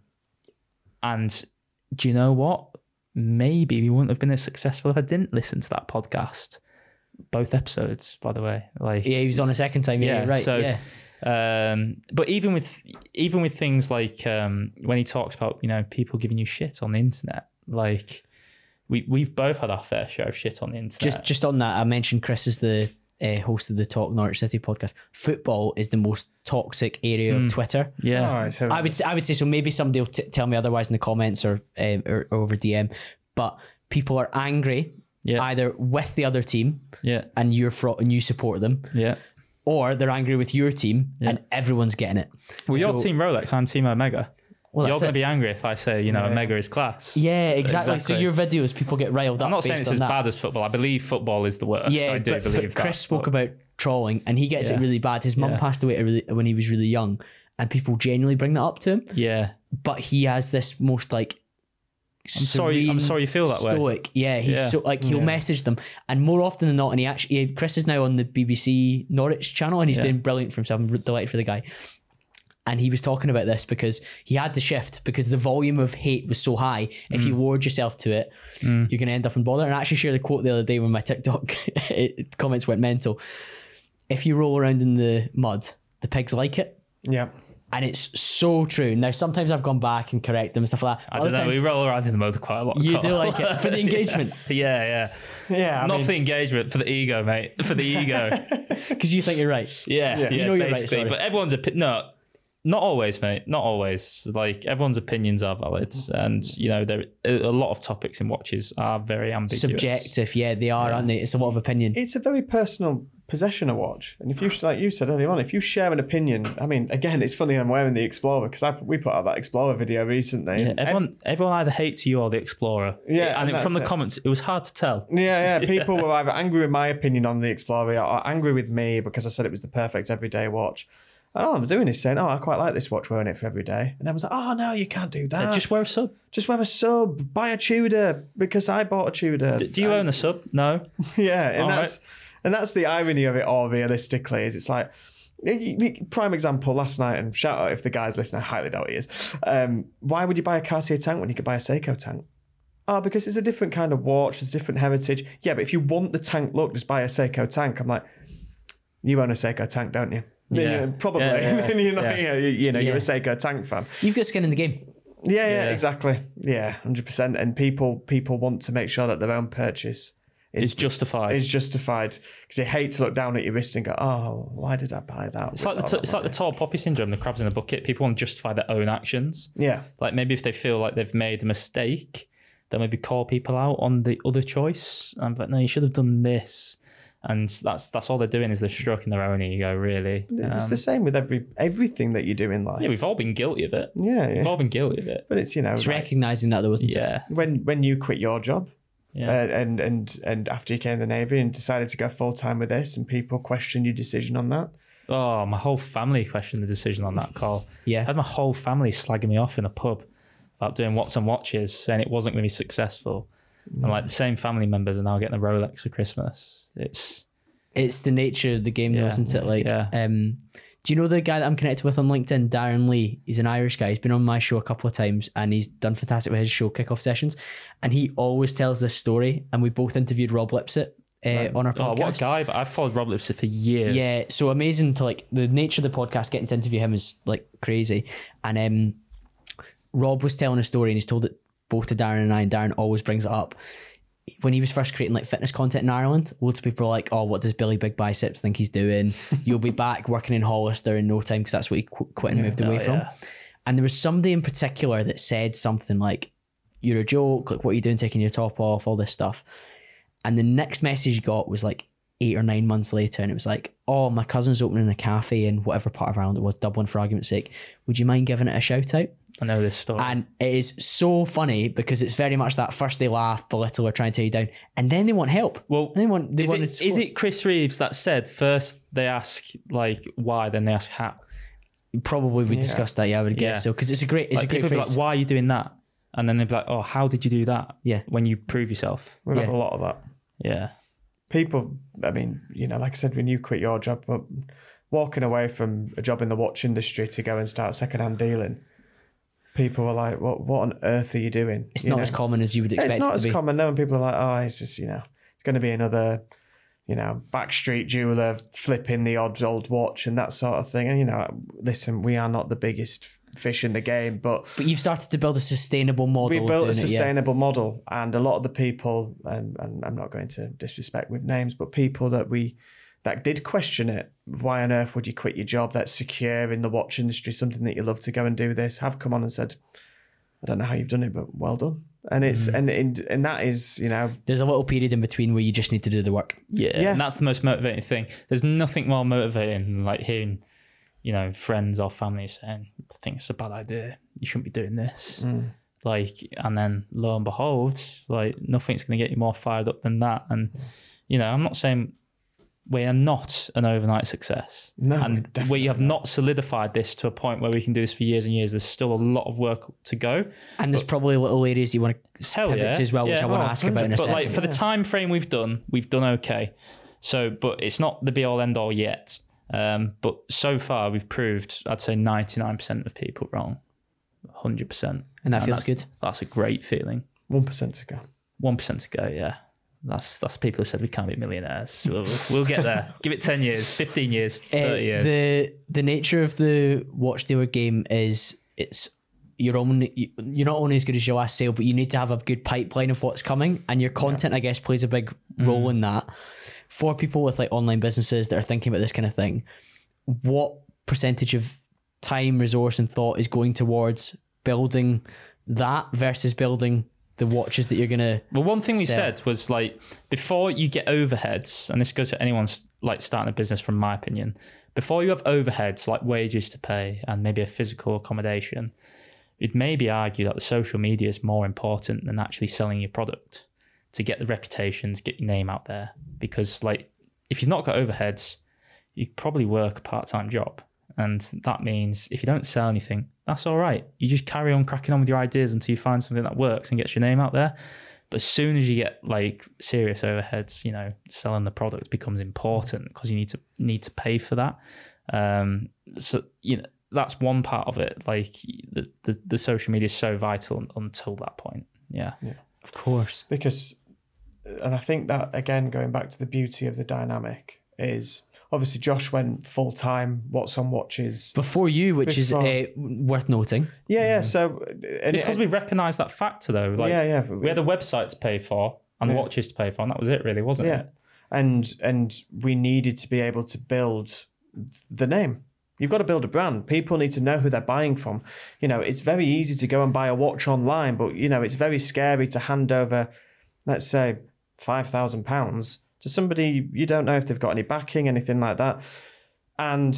and do you know what? Maybe we wouldn't have been as successful if I didn't listen to that podcast. Both episodes, by the way. Like yeah, he was on a second time. Yeah, yeah right. So, yeah. Um, but even with even with things like um, when he talks about, you know, people giving you shit on the internet, like we we've both had our fair share of shit on the internet. Just just on that, I mentioned Chris is the uh, host of the Talk Norwich City podcast. Football is the most toxic area mm. of Twitter. Yeah, oh, I would say, I would say so. Maybe somebody will t- tell me otherwise in the comments or, um, or or over D M. But people are angry. Yeah. Either with the other team, yeah, and you're fro- and you support them, yeah, or they're angry with your team yeah. and everyone's getting it. Well, so, you're Team Rolex, I'm Team Omega. Well, you're going to be angry if I say, you know, yeah. Omega is class. Yeah, exactly. exactly. So your videos, people get riled up. I'm not saying it's as that. bad as football. I believe football is the worst. Yeah, I do but, believe but that. Chris spoke but... about trolling, and he gets yeah. it really bad. His mum yeah. passed away really, when he was really young, and people genuinely bring that up to him. Yeah, but he has this most like. I'm sorry. I'm sorry you feel that stoic. way. Yeah, he's yeah. so like he'll yeah. message them, and more often than not, and he actually Chris is now on the B B C Norwich channel, and he's yeah. doing brilliant for himself. I'm delighted for the guy. And he was talking about this because he had to shift because the volume of hate was so high. If mm. you lowered yourself to it, mm. you're going to end up in bother. And I actually shared a quote the other day when my TikTok it, comments went mental. If you roll around in the mud, the pigs like it. Yeah. And it's so true. Now, sometimes I've gone back and correct them and stuff like that. I don't know. We roll around in the mud quite a lot. You do like it for the engagement. yeah, yeah. Yeah. I Not mean, for the engagement, for the ego, mate. For the ego. Because you think you're right. Yeah, yeah. You know basically. you're right. Sorry. But everyone's opinion. No, not always, mate. Not always. Like everyone's opinions are valid, and you know there a lot of topics in watches are very ambiguous. Subjective, yeah, they are, yeah. aren't they? It's a lot of opinion. It's a very personal possession a watch, and if you like you said earlier on, if you share an opinion, I mean, again, it's funny I'm wearing the Explorer because I we put out that Explorer video recently. Yeah, everyone Ev- everyone either hates you or the Explorer. Yeah, and, and from the it. comments, it was hard to tell. Yeah, yeah. People yeah. were either angry with my opinion on the Explorer or angry with me because I said it was the perfect everyday watch. And all I'm doing is saying, oh, I quite like this watch, wearing it for every day. And everyone's like, oh, no, you can't do that. Yeah, just wear a sub. Just wear a sub. Buy a Tudor because I bought a Tudor. D- do you and, own a sub? No. Yeah, and all that's right. and that's the irony of it all, realistically, is it's like, prime example, last night, and shout out if the guy's listening, I highly doubt he is. Um, why would you buy a Cartier tank when you could buy a Seiko tank? Oh, because it's a different kind of watch, it's different heritage. Yeah, but if you want the tank look, just buy a Seiko tank. I'm like, you own a Seiko tank, don't you? Yeah, probably. Yeah, yeah, you're not, yeah. you know, yeah. you're a Seiko tank fan. You've got skin in the game. Yeah, yeah, Yeah. exactly. Yeah, one hundred percent. And people people want to make sure that their own purchase is It's justified. is justified because they hate to look down at your wrist and go, "Oh, why did I buy that?" It's like the with t- all it's that like the money?" tall poppy syndrome, the crabs in a bucket. People want to justify their own actions. Yeah, Like maybe if they feel like they've made a mistake, they'll maybe call people out on the other choice. I'm like, no, you should have done this. And that's that's all they're doing is they're stroking their own ego, really. it's Um, the same with every everything that you do in life. yeah, we've all been guilty of it. Yeah, We've yeah. all been guilty of it. But it's you know It's like, recognizing that, though, wasn't it? Yeah. when when you quit your job. Yeah. Uh, and and and after you came to the Navy and decided to go full time with this, and people questioned your decision on that. Oh, my whole family questioned the decision on that call. Yeah. I had my whole family slagging me off in a pub about doing What's on Watches, saying it wasn't going to be successful. And like the same family members are now getting a Rolex for Christmas. It's It's the nature of the game, though, Yeah. isn't it? Like, Yeah. um, do you know the guy that I'm connected with on LinkedIn, Darren Lee? He's an Irish guy. He's been on my show a couple of times, and he's done fantastic with his show Kickoff Sessions. And he always tells this story. And we both interviewed Rob Lipsett uh, on our oh, podcast. what a guy! But I've followed Rob Lipsett for years. Yeah, so amazing to like the nature of the podcast. Getting to interview him is like crazy. And um, Rob was telling a story, and he's told it both to Darren and I. And Darren always brings it up. When he was first creating like fitness content in Ireland, loads of people are like, "Oh, what does Billy Big Biceps think he's doing? You'll be back working in Hollister in no time," because that's what he qu- quit and moved away Oh, from. yeah. And there was somebody in particular that said something like, "You're a joke. Like, what are you doing, taking your top off? All this stuff." And the next message he got was like eight or nine months later, and it was like, "Oh, my cousin's opening a cafe in whatever part of Ireland it was, Dublin for argument's sake. Would you mind giving it a shout out?" I know this story. And it is so funny because it's very much that first they laugh, belittle, or try and tear you down, and then they want help. Well, and they want they is want it, is it Chris Reeves that said first they ask like why, then they ask how? probably we discussed that. Yeah, I would guess Yeah. so because it's a great it's Like a great people be phrase. like, why are you doing that? And then they'd be like, oh, how did you do that? Yeah. When you prove yourself. We have Yeah. a lot of that. Yeah. People, I mean, you know, like I said, when you quit your job, but walking away from a job in the watch industry to go and start secondhand dealing, people were like, "What? What on earth are you doing?" It's You not know? as common as you would expect It's not it to as be. common now, and people are like, "Oh, it's just you know, it's going to be another, you know, backstreet jeweler flipping the odd old watch and that sort of thing." And you know, listen, we are not the biggest fish in the game, but But you've started to build a sustainable model. we of built a doing it, yeah. sustainable model, and a lot of the people, and, and I'm not going to disrespect with names, but people that we that did question it, why on earth would you quit your job that's secure in the watch industry, something that you love to go and do this, have come on and said, I don't know how you've done it, but well done. And it's Mm-hmm. and, and and that is, you know, There's a little period in between where you just need to do the work. Yeah. Yeah. And that's the most motivating thing. There's nothing more motivating than like hearing, you know, friends or family saying, I think it's a bad idea. You shouldn't be doing this. Mm. Like, and then lo and behold, like nothing's going to get you more fired up than that. And, you know, I'm not saying we are not an overnight success. No, and definitely we have not solidified this to a point where we can do this for years and years. There's still a lot of work to go. And there's probably little areas you want to Hell pivot yeah. to as well, which Yeah. I want to Oh, ask about in a But second. like for the time frame we've done, we've done okay. So, but it's not the be all end all yet. Um, but so far we've proved, I'd say ninety-nine percent of people wrong, one hundred percent. And that feels that's, good. That's a great feeling. one percent to go. one percent to go, yeah. That's that's people who said we can't be millionaires. We'll, we'll get there. Give it ten years, fifteen years, thirty Uh, years. The the nature of the watch dealer game is it's you're only you're not only as good as your last sale, but you need to have a good pipeline of what's coming, and your content, I guess, plays a big role in that. For people with like online businesses that are thinking about this kind of thing, what percentage of time, resource, and thought is going towards building that versus building the watches that you're gonna? Well, one thing we So- said was like before you get overheads, and this goes to anyone like starting a business, from my opinion, before you have overheads like wages to pay and maybe a physical accommodation, you'd maybe argue that the social media is more important than actually selling your product to get the reputations, get your name out there. Because like if you've not got overheads, you probably work a part-time job, and that means if you don't sell anything, that's all right. You just carry on cracking on with your ideas until you find something that works and gets your name out there. But as soon as you get like serious overheads, you know, selling the product becomes important because you need to need to pay for that. Um, so you know that's one part of it. Like the the, the social media is so vital until that point. Yeah, Yeah. Of course. Because, and I think that again, going back to the beauty of the dynamic is obviously Josh went full time. What's on Watches before you, which before. is uh, worth noting. Yeah, yeah. So and it's because we recognised that factor though. Like, yeah, yeah. We had a website to pay for and yeah. watches to pay for, and that was it, really, wasn't yeah. it? And and we needed to be able to build the name. You've got to build a brand. People need to know who they're buying from. You know, it's very easy to go and buy a watch online, but you know, it's very scary to hand over, let's say, five thousand pounds to somebody you don't know if they've got any backing, anything like that. And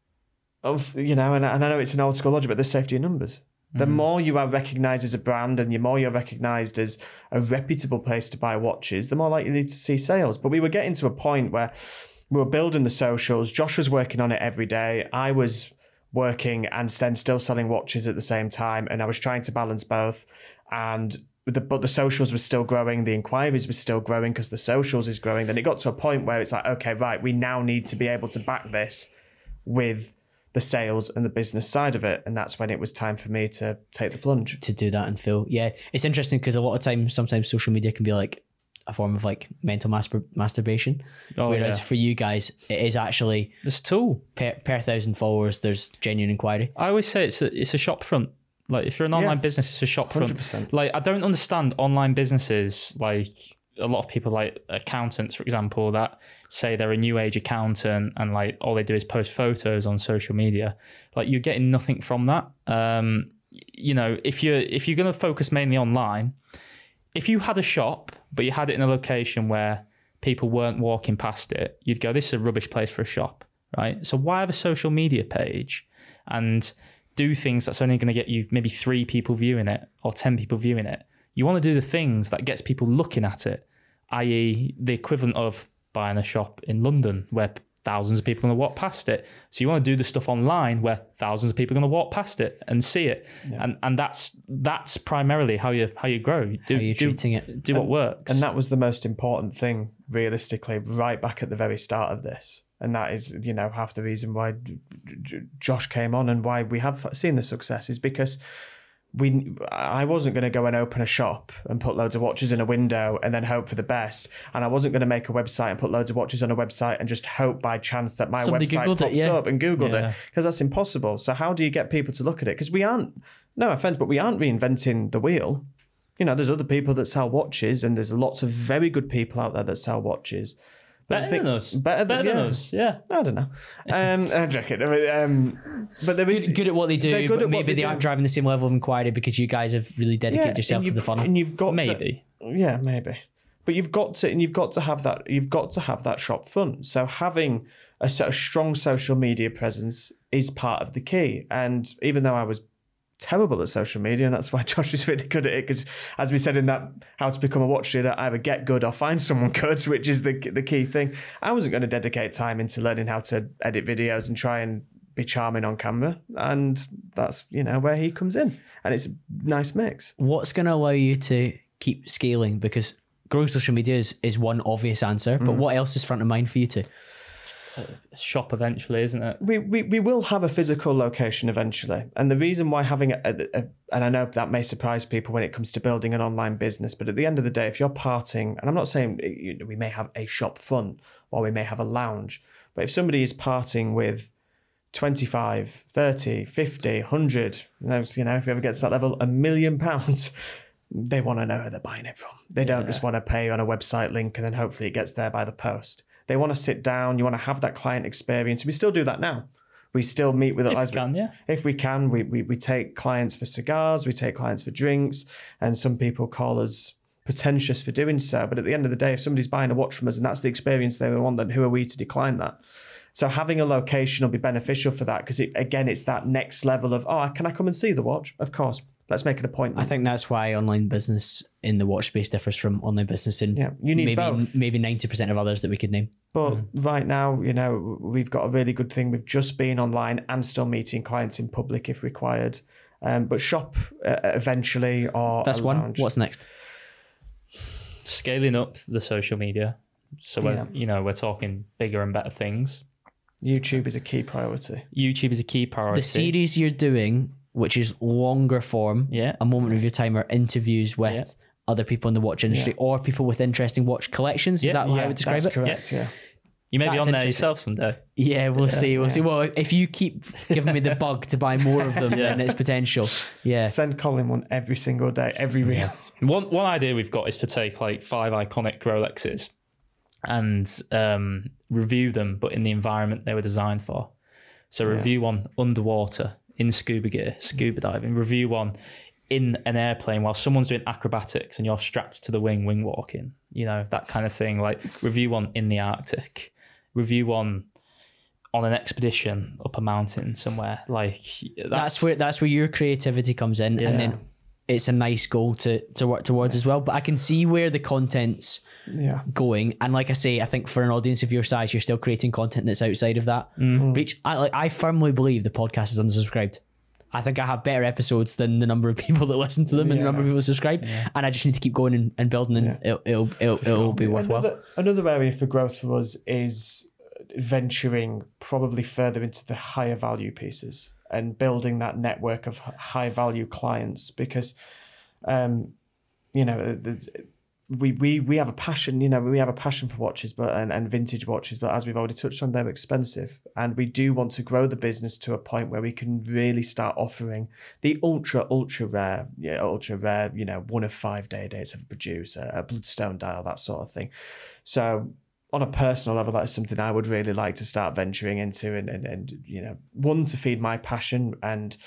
of you know, and, and I know it's an old school logic, but there's safety in numbers. The mm. more you are recognised as a brand and the more you're recognised as a reputable place to buy watches, the more likely you need to see sales. But we were getting to a point where we were building the socials. Josh was working on it every day. I was working and then still selling watches at the same time. And I was trying to balance both. And the, but the socials were still growing. The inquiries were still growing because the socials is growing. Then it got to a point where it's like, okay, right, we now need to be able to back this with the sales and the business side of it. And that's when it was time for me to take the plunge. To do that and feel, yeah. It's interesting because a lot of times, sometimes social media can be like a form of like mental mastur- masturbation. Oh, Whereas yeah. for you guys, it is actually it's a tool. Per, per thousand followers, there's genuine inquiry. I always say it's a, it's a shop front. Like if you're an online yeah. business, it's a shop front. one hundred percent. Like I don't understand online businesses like a lot of people like accountants, for example, that say they're a new age accountant and like all they do is post photos on social media. Like you're getting nothing from that. Um, you know, if you're if you're going to focus mainly online, if you had a shop but you had it in a location where people weren't walking past it, you'd go, "This is a rubbish place for a shop," right? So why have a social media page and do things that's only going to get you maybe three people viewing it or ten people viewing it? You want to do the things that gets people looking at it, that is the equivalent of buying a shop in London where thousands of people are going to walk past it. So you want to do the stuff online where thousands of people are going to walk past it and see it. Yeah. And and that's that's primarily how you how you grow. Do, how you're do, treating it. Do and, what works. And that was the most important thing, realistically, right back at the very start of this. And that is, you know, half the reason why Josh came on and why we have seen the success is because we, I wasn't going to go and open a shop and put loads of watches in a window and then hope for the best. And I wasn't going to make a website and put loads of watches on a website and just hope by chance that my Somebody website Googled pops it, yeah. up and Googled Yeah. it, because that's impossible. So how do you get people to look at it? Because we aren't, no offense, but we aren't reinventing the wheel. You know, there's other people that sell watches and there's lots of very good people out there that sell watches. But better I think, than us. Better than, Better yeah. than us, yeah. I don't know. Um, I'm joking. I mean, um, but there is Good, good at what they do, they're good but at what maybe they they do. aren't driving the same level of inquiry because you guys have really dedicated and yourself to you've- the funnel. And you've got Maybe. to, yeah, maybe. But you've got to, and you've got to have that. You've got to have that shop front. So having a sort of strong social media presence is part of the key. And even though I was terrible at social media, and that's why Josh is really good at it, because as we said in that How to Become a Watch Trader, either get good or find someone good, which is the the key thing. I wasn't going to dedicate time into learning how to edit videos and try and be charming on camera, and that's, you know, where he comes in, and it's a nice mix. What's going to allow you to keep scaling? Because growing social media is, is one obvious answer, but what else is front of mind for you two? Shop eventually, isn't it? We, we we will have a physical location eventually. And the reason why having a, a, a, and I know that may surprise people when it comes to building an online business, but at the end of the day, if you're parting, and I'm not saying you know, we may have a shop front or we may have a lounge, but if somebody is parting with twenty-five, thirty, fifty, one hundred, you know, you know, if it ever gets to that level, a million pounds, they want to know who they're buying it from. They don't Yeah. just want to pay on a website link and then hopefully it gets there by the post. They want to sit down. You want to have that client experience. We still do that now. We still meet with If as we can, yeah. If we can, we, we we take clients for cigars, we take clients for drinks, and some people call us pretentious for doing so. But at the end of the day, if somebody's buying a watch from us and that's the experience they want, then who are we to decline that? So having a location will be beneficial for that, because it, again, it's that next level of, oh, can I come and see the watch? Of course. Let's make an appointment. I think that's why online business in the watch space differs from online business in Yeah, you need maybe both. maybe ninety percent of others that we could name. But right now, you know, we've got a really good thing with just being online and still meeting clients in public if required. Um, but shop uh, eventually, or That's a one. lounge. What's next? Scaling up the social media. So we're, Yeah. you know, we're talking bigger and better things. YouTube is a key priority. YouTube is a key priority. The series you're doing, which is longer form, Yeah. a moment of your time, are interviews with Yeah. other people in the watch industry or people with interesting watch collections. Is Yeah. that how I Yeah, would describe that's it? correct. Yeah. You may be That's on there interesting. yourself someday. Yeah, we'll Yeah. see. We'll Yeah. see. Well, if you keep giving me the bug to buy more of them, Yeah. then it's potential. Yeah. Send Colin one every single day, every reel. One one idea we've got is to take like five iconic Rolexes and um, review them, but in the environment they were designed for. So review one underwater in scuba gear, scuba diving. Review one in an airplane while someone's doing acrobatics and you're strapped to the wing, wing walking. You know, that kind of thing. Like review one in the Arctic. Review one on an expedition up a mountain somewhere. Like that's, That's where that's where your creativity comes in, Yeah. and then it's a nice goal to to work towards as well. But I can see where the content's Yeah. going, and like I say, I think for an audience of your size, you're still creating content that's outside of that reach. I like I firmly believe the podcast is unsubscribed. I think I have better episodes than the number of people that listen to them and the Yeah. number of people that subscribe, and I just need to keep going and, and building, and Yeah. it'll it'll, it'll, it'll be worthwhile. Another, another area for growth for us is venturing probably further into the higher value pieces and building that network of high value clients, because, um, you know, there's- we, we we have a passion, you know, we have a passion for watches, but and, and vintage watches, but as we've already touched on, they're expensive, and we do want to grow the business to a point where we can really start offering the ultra ultra rare, yeah, ultra rare, you know, one of five day dates ever produced, a, a bloodstone dial, that sort of thing. So on a personal level, that is something I would really like to start venturing into, and and, and you know, one, to feed my passion, and.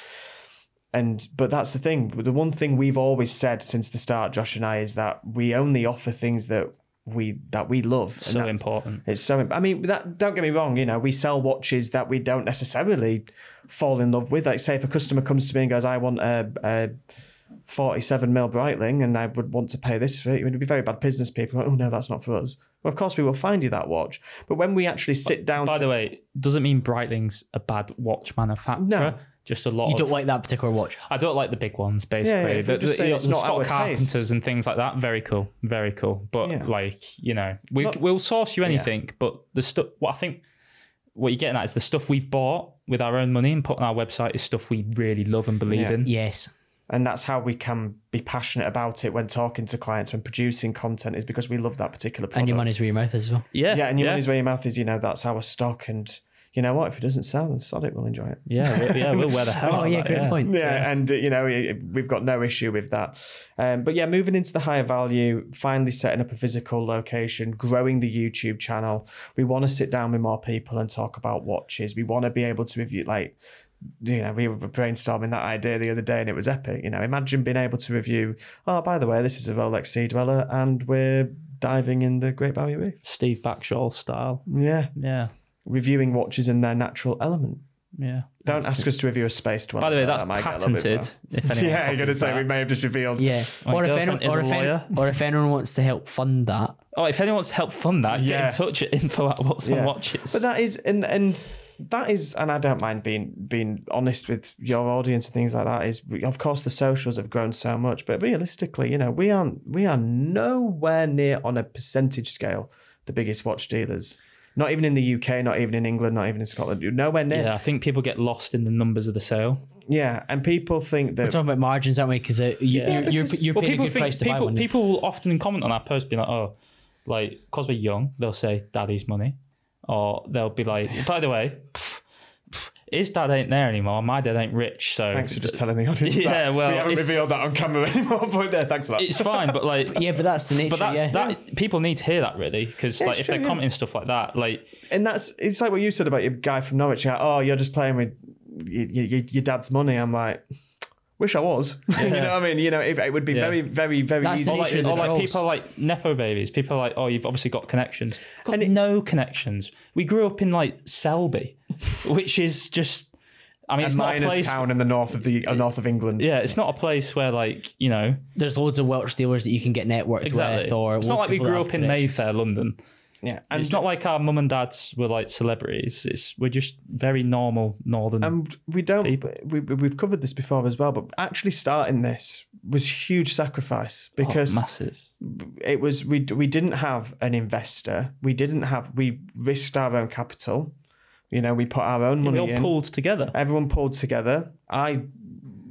And but that's the thing. The one thing we've always said since the start, Josh and I, is that we only offer things that we that we love. And so that's- important. It's so. I mean, that don't get me wrong. You know, we sell watches that we don't necessarily fall in love with. Like, say, if a customer comes to me and goes, "I want a, a forty-seven mil Breitling, and I would want to pay this for it," it would be very bad business people. Like, oh no, that's not for us. Well, of course, we will find you that watch. But when we actually sit down, By to, the way, doesn't mean Breitling's a bad watch manufacturer. No. Just a lot You of. don't like that particular watch. I don't like the big ones, basically. Yeah, yeah, if the, you're just the- saying you know, it's the not Scott our Carpenters taste. and things like that, very cool, very cool. But Yeah. like, you know, we Not- we'll source you anything. But the stuff, what I think, what you're getting at is the stuff we've bought with our own money and put on our website is stuff we really love and believe Yeah. in. Yes. and that's how we can be passionate about it when talking to clients, when producing content, is because we love that particular product. And your money's where your mouth is as well. Yeah, Yeah, and your money's where your mouth is. You know, that's our stock, and you know what? If it doesn't sell, then sod it, we'll enjoy it. Yeah, we- yeah, we'll wear the hell out Oh of yeah, that, great yeah. point. Yeah, and uh, you know, we've got no issue with that. Um, but yeah, moving into the higher value, finally setting up a physical location, growing the YouTube channel. We want to sit down with more people and talk about watches. We want to be able to review, like, you know, we were brainstorming that idea the other day and it was epic. You know, imagine being able to review, oh, by the way, this is a Rolex Sea Dweller and we're diving in the Great Barrier Reef. Steve Backshall style. Yeah, Yeah, reviewing watches in their natural element. yeah. Don't ask us to review a Space Dweller. By the way, That that's might get a little bit patented. If far. anyone Yeah, you're going to copies say that. we may have just revealed. Yeah. My Or if, girlfriend anyone, or, is if a any- lawyer. or if anyone wants to help fund that, Oh, if anyone wants to help fund that, Yeah. get in touch at info at what's on Yeah. watches. But that is, and and that is, and I don't mind being being honest with your audience and things like that. Is, of course, the socials have grown so much, but realistically, you know, we aren't we are nowhere near on a percentage scale the biggest watch dealers. Not even in the U K, not even in England, not even in Scotland. You're nowhere near. yeah, I think people get lost in the numbers of the sale. Yeah, and people think we're that. talking about margins, aren't we? Because uh, you, Yeah, you're, you're, because- you're Well, paying a people good think price to buy people one. people will often comment on our post, be like, oh, like because we're young, they'll say daddy's money, or they'll be like, by the way, pff, pff, his dad ain't there anymore. My dad ain't rich, so Thanks for just telling the audience that. Yeah, well, we haven't it's- revealed that on camera anymore. But there, thanks for that. it's fine. But like, Yeah, but that's the nature. but that's yeah. that people need to hear that really, because like it's if true, they're yeah. commenting stuff like that, like And that's, it's like what you said about your guy from Norwich. Like, oh, you're just playing with your, your, your dad's money. I'm like, wish I was. you know what I mean? You know, it, it would be Yeah. very, very, very That's easy. the or like, nature of the or like trolls. people like nepo babies. People are like, oh, you've obviously got connections. Got And it- no connections. We grew up in like Selby, which is just. I mean, a it's not a miners place. town in the north of the uh, north of England. Yeah, it's not a place where like you know There's loads of Welsh dealers that you can get networked exactly. with. Or It's not loads like of we people that grew have up in connections. Mayfair, London. yeah. And It's not like our mum and dads were like celebrities. It's we're just very normal northern. and we don't. people. We, we've covered this before as well, but actually starting this was huge sacrifice Oh, because massive. it was we we didn't have an investor. We didn't have. We risked our own capital. You know, we put our own We money all in. pulled together. Everyone pulled together. I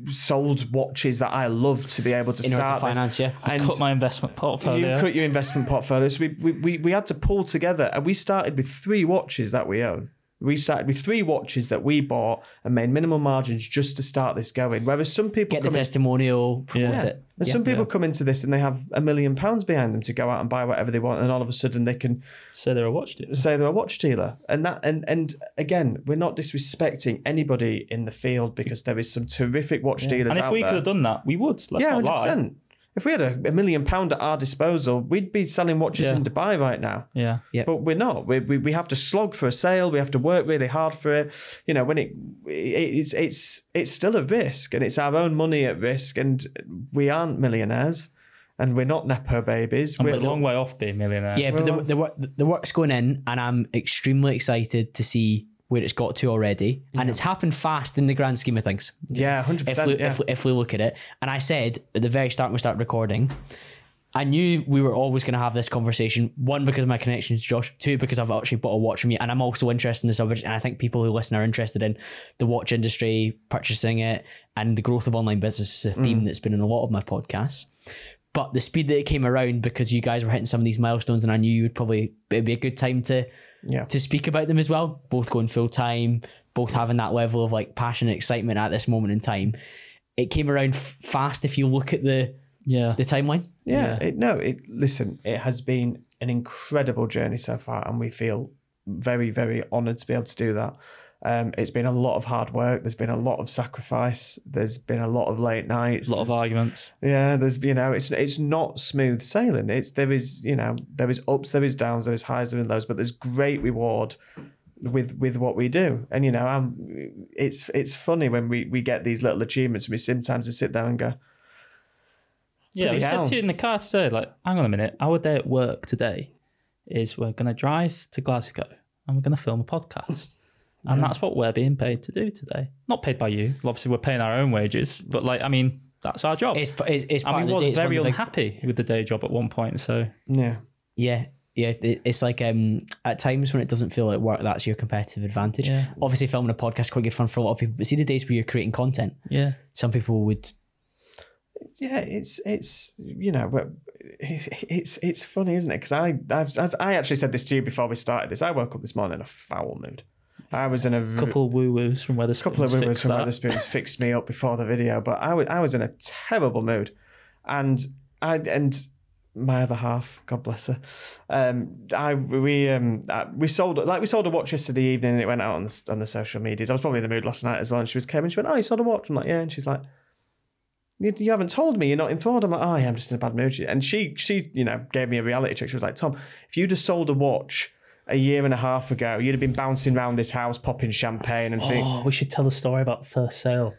sold watches that I love to be able to In order start to finance, this. yeah. And cut my investment portfolio. you cut your investment portfolio. So we, we, we, we had to pull together, and we started with three watches that we own. We started with three watches that we bought and made minimal margins just to start this going. Whereas some people Get the come in- testimonial, promote yeah. it. And Yeah. some people Yeah. come into this and they have a million pounds behind them to go out and buy whatever they want, and all of a sudden they can So they're a watch dealer. say they're a watch dealer. And that and and again, we're not disrespecting anybody in the field, because there is some terrific watch dealers And if out we there. could have done that, we would. Let's yeah, not hundred lie. percent. If we had a, a million pound at our disposal, we'd be selling watches Yeah. in Dubai right now. Yeah. Yeah. But we're not. We, we we have to slog for a sale. We have to work really hard for it. You know, when it, it it's it's it's still a risk, and it's our own money at risk, and we aren't millionaires, and we're not nepo babies. And We're we're a long way off being millionaire. Yeah, but the, the, work, the work's going in, and I'm extremely excited to see where it's got to already. And it's happened fast in the grand scheme of things. Yeah, hundred If percent. we, Yeah. if, we, if we look at it. And I said at the very start when we started recording, I knew we were always going to have this conversation. One, because of my connections to Josh. Two, because I've actually bought a watch from you. And I'm also interested in the subject. And I think people who listen are interested in the watch industry, purchasing it, and the growth of online business is a theme that's been in a lot of my podcasts. But the speed that it came around, because you guys were hitting some of these milestones, and I knew you would probably, it'd be a good time to Yeah. to speak about them as well. Both going full time, both having that level of like passion and excitement at this moment in time. It came around f- fast if you look at the Yeah. the timeline. Yeah, It, no, it, listen, it has been an incredible journey so far, and we feel very, very honoured to be able to do that. Um, it's been a lot of hard work. There's been a lot of sacrifice. There's been a lot of late nights. A lot of There's- arguments. yeah, there's you know, it's it's not smooth sailing. It's there is you know there is ups, there is downs, there is highs, there is lows, but there's great reward with with what we do. And you know, I'm it's it's funny when we we get these little achievements. We sometimes just sit there and go, Yeah, we Bloody said hell. to you in the car today, like, hang on a minute, our day at work today is we're going to drive to Glasgow and we're going to film a podcast. And that's what we're being paid to do today. Not paid by you. Obviously, we're paying our own wages. But, like, I mean, that's our job. It's it's, it's part and of we the was day. It's one very of the big- unhappy with the day job at one point. So, yeah. Yeah. Yeah, it- it's like um, at times when it doesn't feel like work, that's your competitive advantage. Yeah. Obviously, filming a podcast is quite good fun for a lot of people. But see the days where you're creating content, yeah. some people would. Yeah, it's it's you know, but it's it's funny, isn't it? Because I I've, as I actually said this to you before we started this. I woke up this morning in a foul mood. I was in a A couple of woo-woos from Weatherspoons. couple of women from that. Weatherspoons fixed me up before the video, but I was I was in a terrible mood, and I and my other half, God bless her, um, I we um uh, we sold like we sold a watch yesterday evening, and it went out on the on the social medias. I was probably in the mood last night as well, and she was came and she went, "Oh, you sold a watch?" I'm like, "Yeah," and she's like, You, you haven't told me. You're not informed. I'm like, oh, yeah, I'm just in a bad mood. And she, she, you know, gave me a reality check. She was like, Tom, if you'd have sold a watch a year and a half ago, you'd have been bouncing around this house, popping champagne and think, Oh, we should tell the story about the first sale.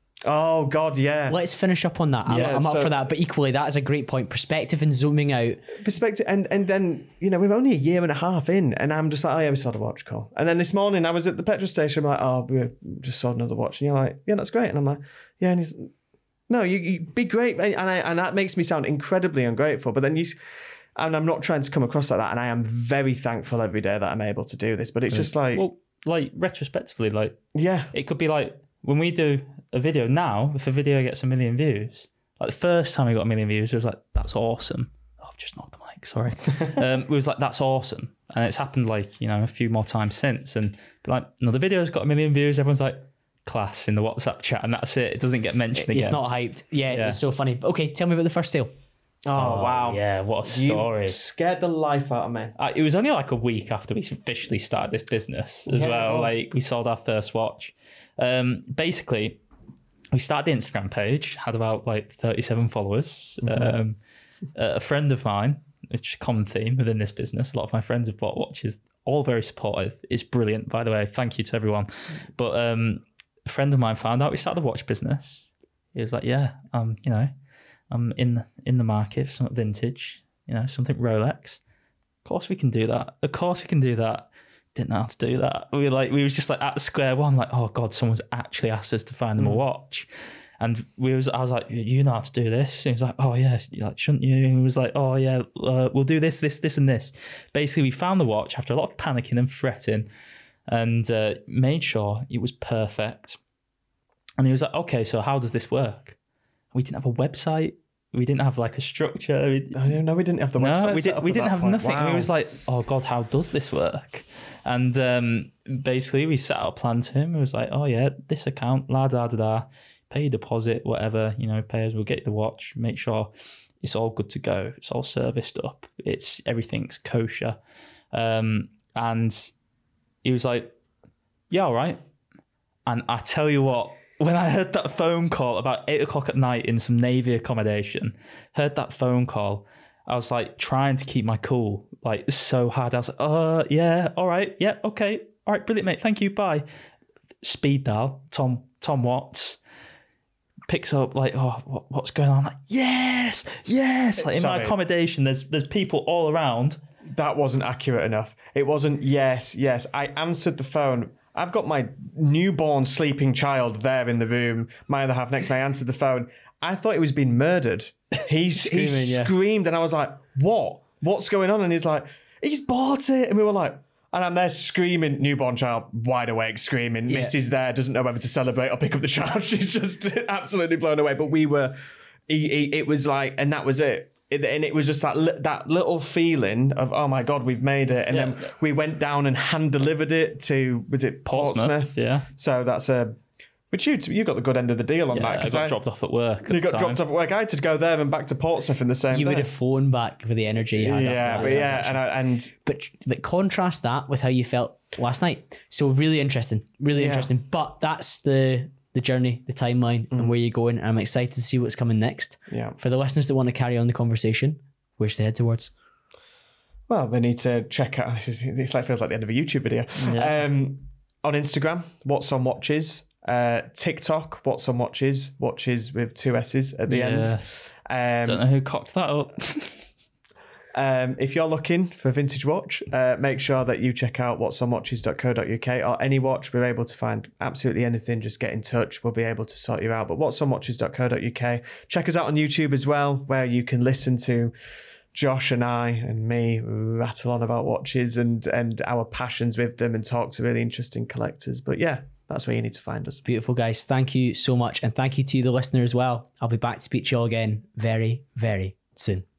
oh, God, yeah. Let's finish up on that. I'm, Yeah, I'm up so- for that. But equally, that is a great point. Perspective and zooming out. Perspective. And and then, you know, we're only a year and a half in, and I'm just like, oh, yeah, we sold a watch, cool. And then this morning, I was at the petrol station. I'm like, oh, we just sold another watch. And you're like, yeah, that's great. And I'm like, yeah, and he's, no, you, you be great. And I, and that makes me sound incredibly ungrateful. But then you, and I'm not trying to come across like that. And I am very thankful every day that I'm able to do this. But it's just like, Well, like retrospectively, like yeah, it could be like when we do a video now, if a video gets a million views, like the first time we got a million views, it was like, that's awesome. Oh, I've just knocked the mic, sorry. um, it was like, that's awesome. And it's happened like, you know, a few more times since. And like another video's got a million views, everyone's like, class in the WhatsApp chat, and that's it. It doesn't get mentioned again. It's not hyped. Yeah, Yeah. it's so funny. Okay, tell me about the first sale. oh, wow. Yeah, what a story. You scared the life out of me. Uh, it was only like a week after we officially started this business as Yeah, it well. was. Like we sold our first watch. Um, basically, we started the Instagram page, had about like thirty-seven followers. Mm-hmm. Um, a friend of mine, it's just a common theme within this business. A lot of my friends have bought watches, all very supportive. It's brilliant, by the way. Thank you to everyone. But um, a friend of mine found out we started the watch business. He was like, yeah, um, you know, I'm in in the market for something vintage, you know, something Rolex. Of course we can do that. Of course we can do that. Didn't know how to do that. We were like, we was just like at square one, like, oh God, someone's actually asked us to find them a watch. And we was, I was like, you know how to do this? And he was like, oh yeah, You're like, shouldn't you? And he was like, oh yeah, uh, we'll do this, this, this, and this. Basically, we found the watch after a lot of panicking and fretting, and uh, made sure it was perfect. And he was like, okay, so how does this work? We didn't have a website. We didn't have like a structure. We, oh, no, we didn't have the website. No, we, did, we didn't have point. nothing. Wow. We was like, oh God, how does this work? And um, basically we set out a plan to him. It was like, oh yeah, this account, la da da da, pay your deposit, whatever, you know, pay us, we'll get you the watch, make sure it's all good to go. It's all serviced up. It's everything's kosher. Um, and he was like, yeah, all right. And I tell you what, when I heard that phone call about eight o'clock at night in some Navy accommodation, heard that phone call, I was like trying to keep my cool, like so hard. I was like, uh, yeah, all right. Yeah, okay. All right, brilliant, mate. Thank you. Bye. Speed dial, Tom, Tom Watts. Picks up like, oh, what, what's going on? I'm like, yes, yes. Like in Sorry. my accommodation, there's there's people all around. That wasn't accurate enough. It wasn't yes, yes. I answered the phone. I've got my newborn sleeping child there in the room. My other half next to me. I answered the phone. I thought he was being murdered. He, Screaming, he yeah. screamed, and I was like, what? What's going on? And he's like, he's bought it. And we were like, and I'm there screaming, newborn child, wide awake, screaming. Yeah. Missus there, doesn't know whether to celebrate or pick up the child. She's just absolutely blown away. But we were, he, he, it was like, and that was it. It, and it was just that li- that little feeling of, oh my God, we've made it. And Yeah. then we went down and hand delivered it to, was it Portsmouth? Portsmouth, yeah. So that's a, but you you got the good end of the deal on Yeah, that. I 'cause got I, dropped off at work. at you the got time. dropped off at work. I had to go there and back to Portsmouth in the same You day. would have phoned back for the energy you had Yeah, after but that yeah, transaction. and, I, and But but contrast that with how you felt last night. So really interesting, really Yeah. interesting. But that's the the journey, the timeline, and where you're going. And I'm excited to see what's coming next. yeah. For the listeners that want to carry on the conversation, where should they head towards? Well, they need to check out. This is this like feels like the end of a YouTube video. Yeah. Um, on Instagram, What's on Watches. Uh, TikTok, What's on Watches. Watches with two S's at the end. Yeah. Um, Don't know who cocked that up. Um, if you're looking for a vintage watch, uh, make sure that you check out what's on watches dot co dot uk or any watch. We're able to find absolutely anything. Just get in touch. We'll be able to sort you out. But what's on watches dot co dot uk. Check us out on YouTube as well, where you can listen to Josh and I and me rattle on about watches and, and our passions with them and talk to really interesting collectors. But yeah, that's where you need to find us. Beautiful, guys. Thank you so much. And thank you to the listener as well. I'll be back to speak to you all again very, very soon.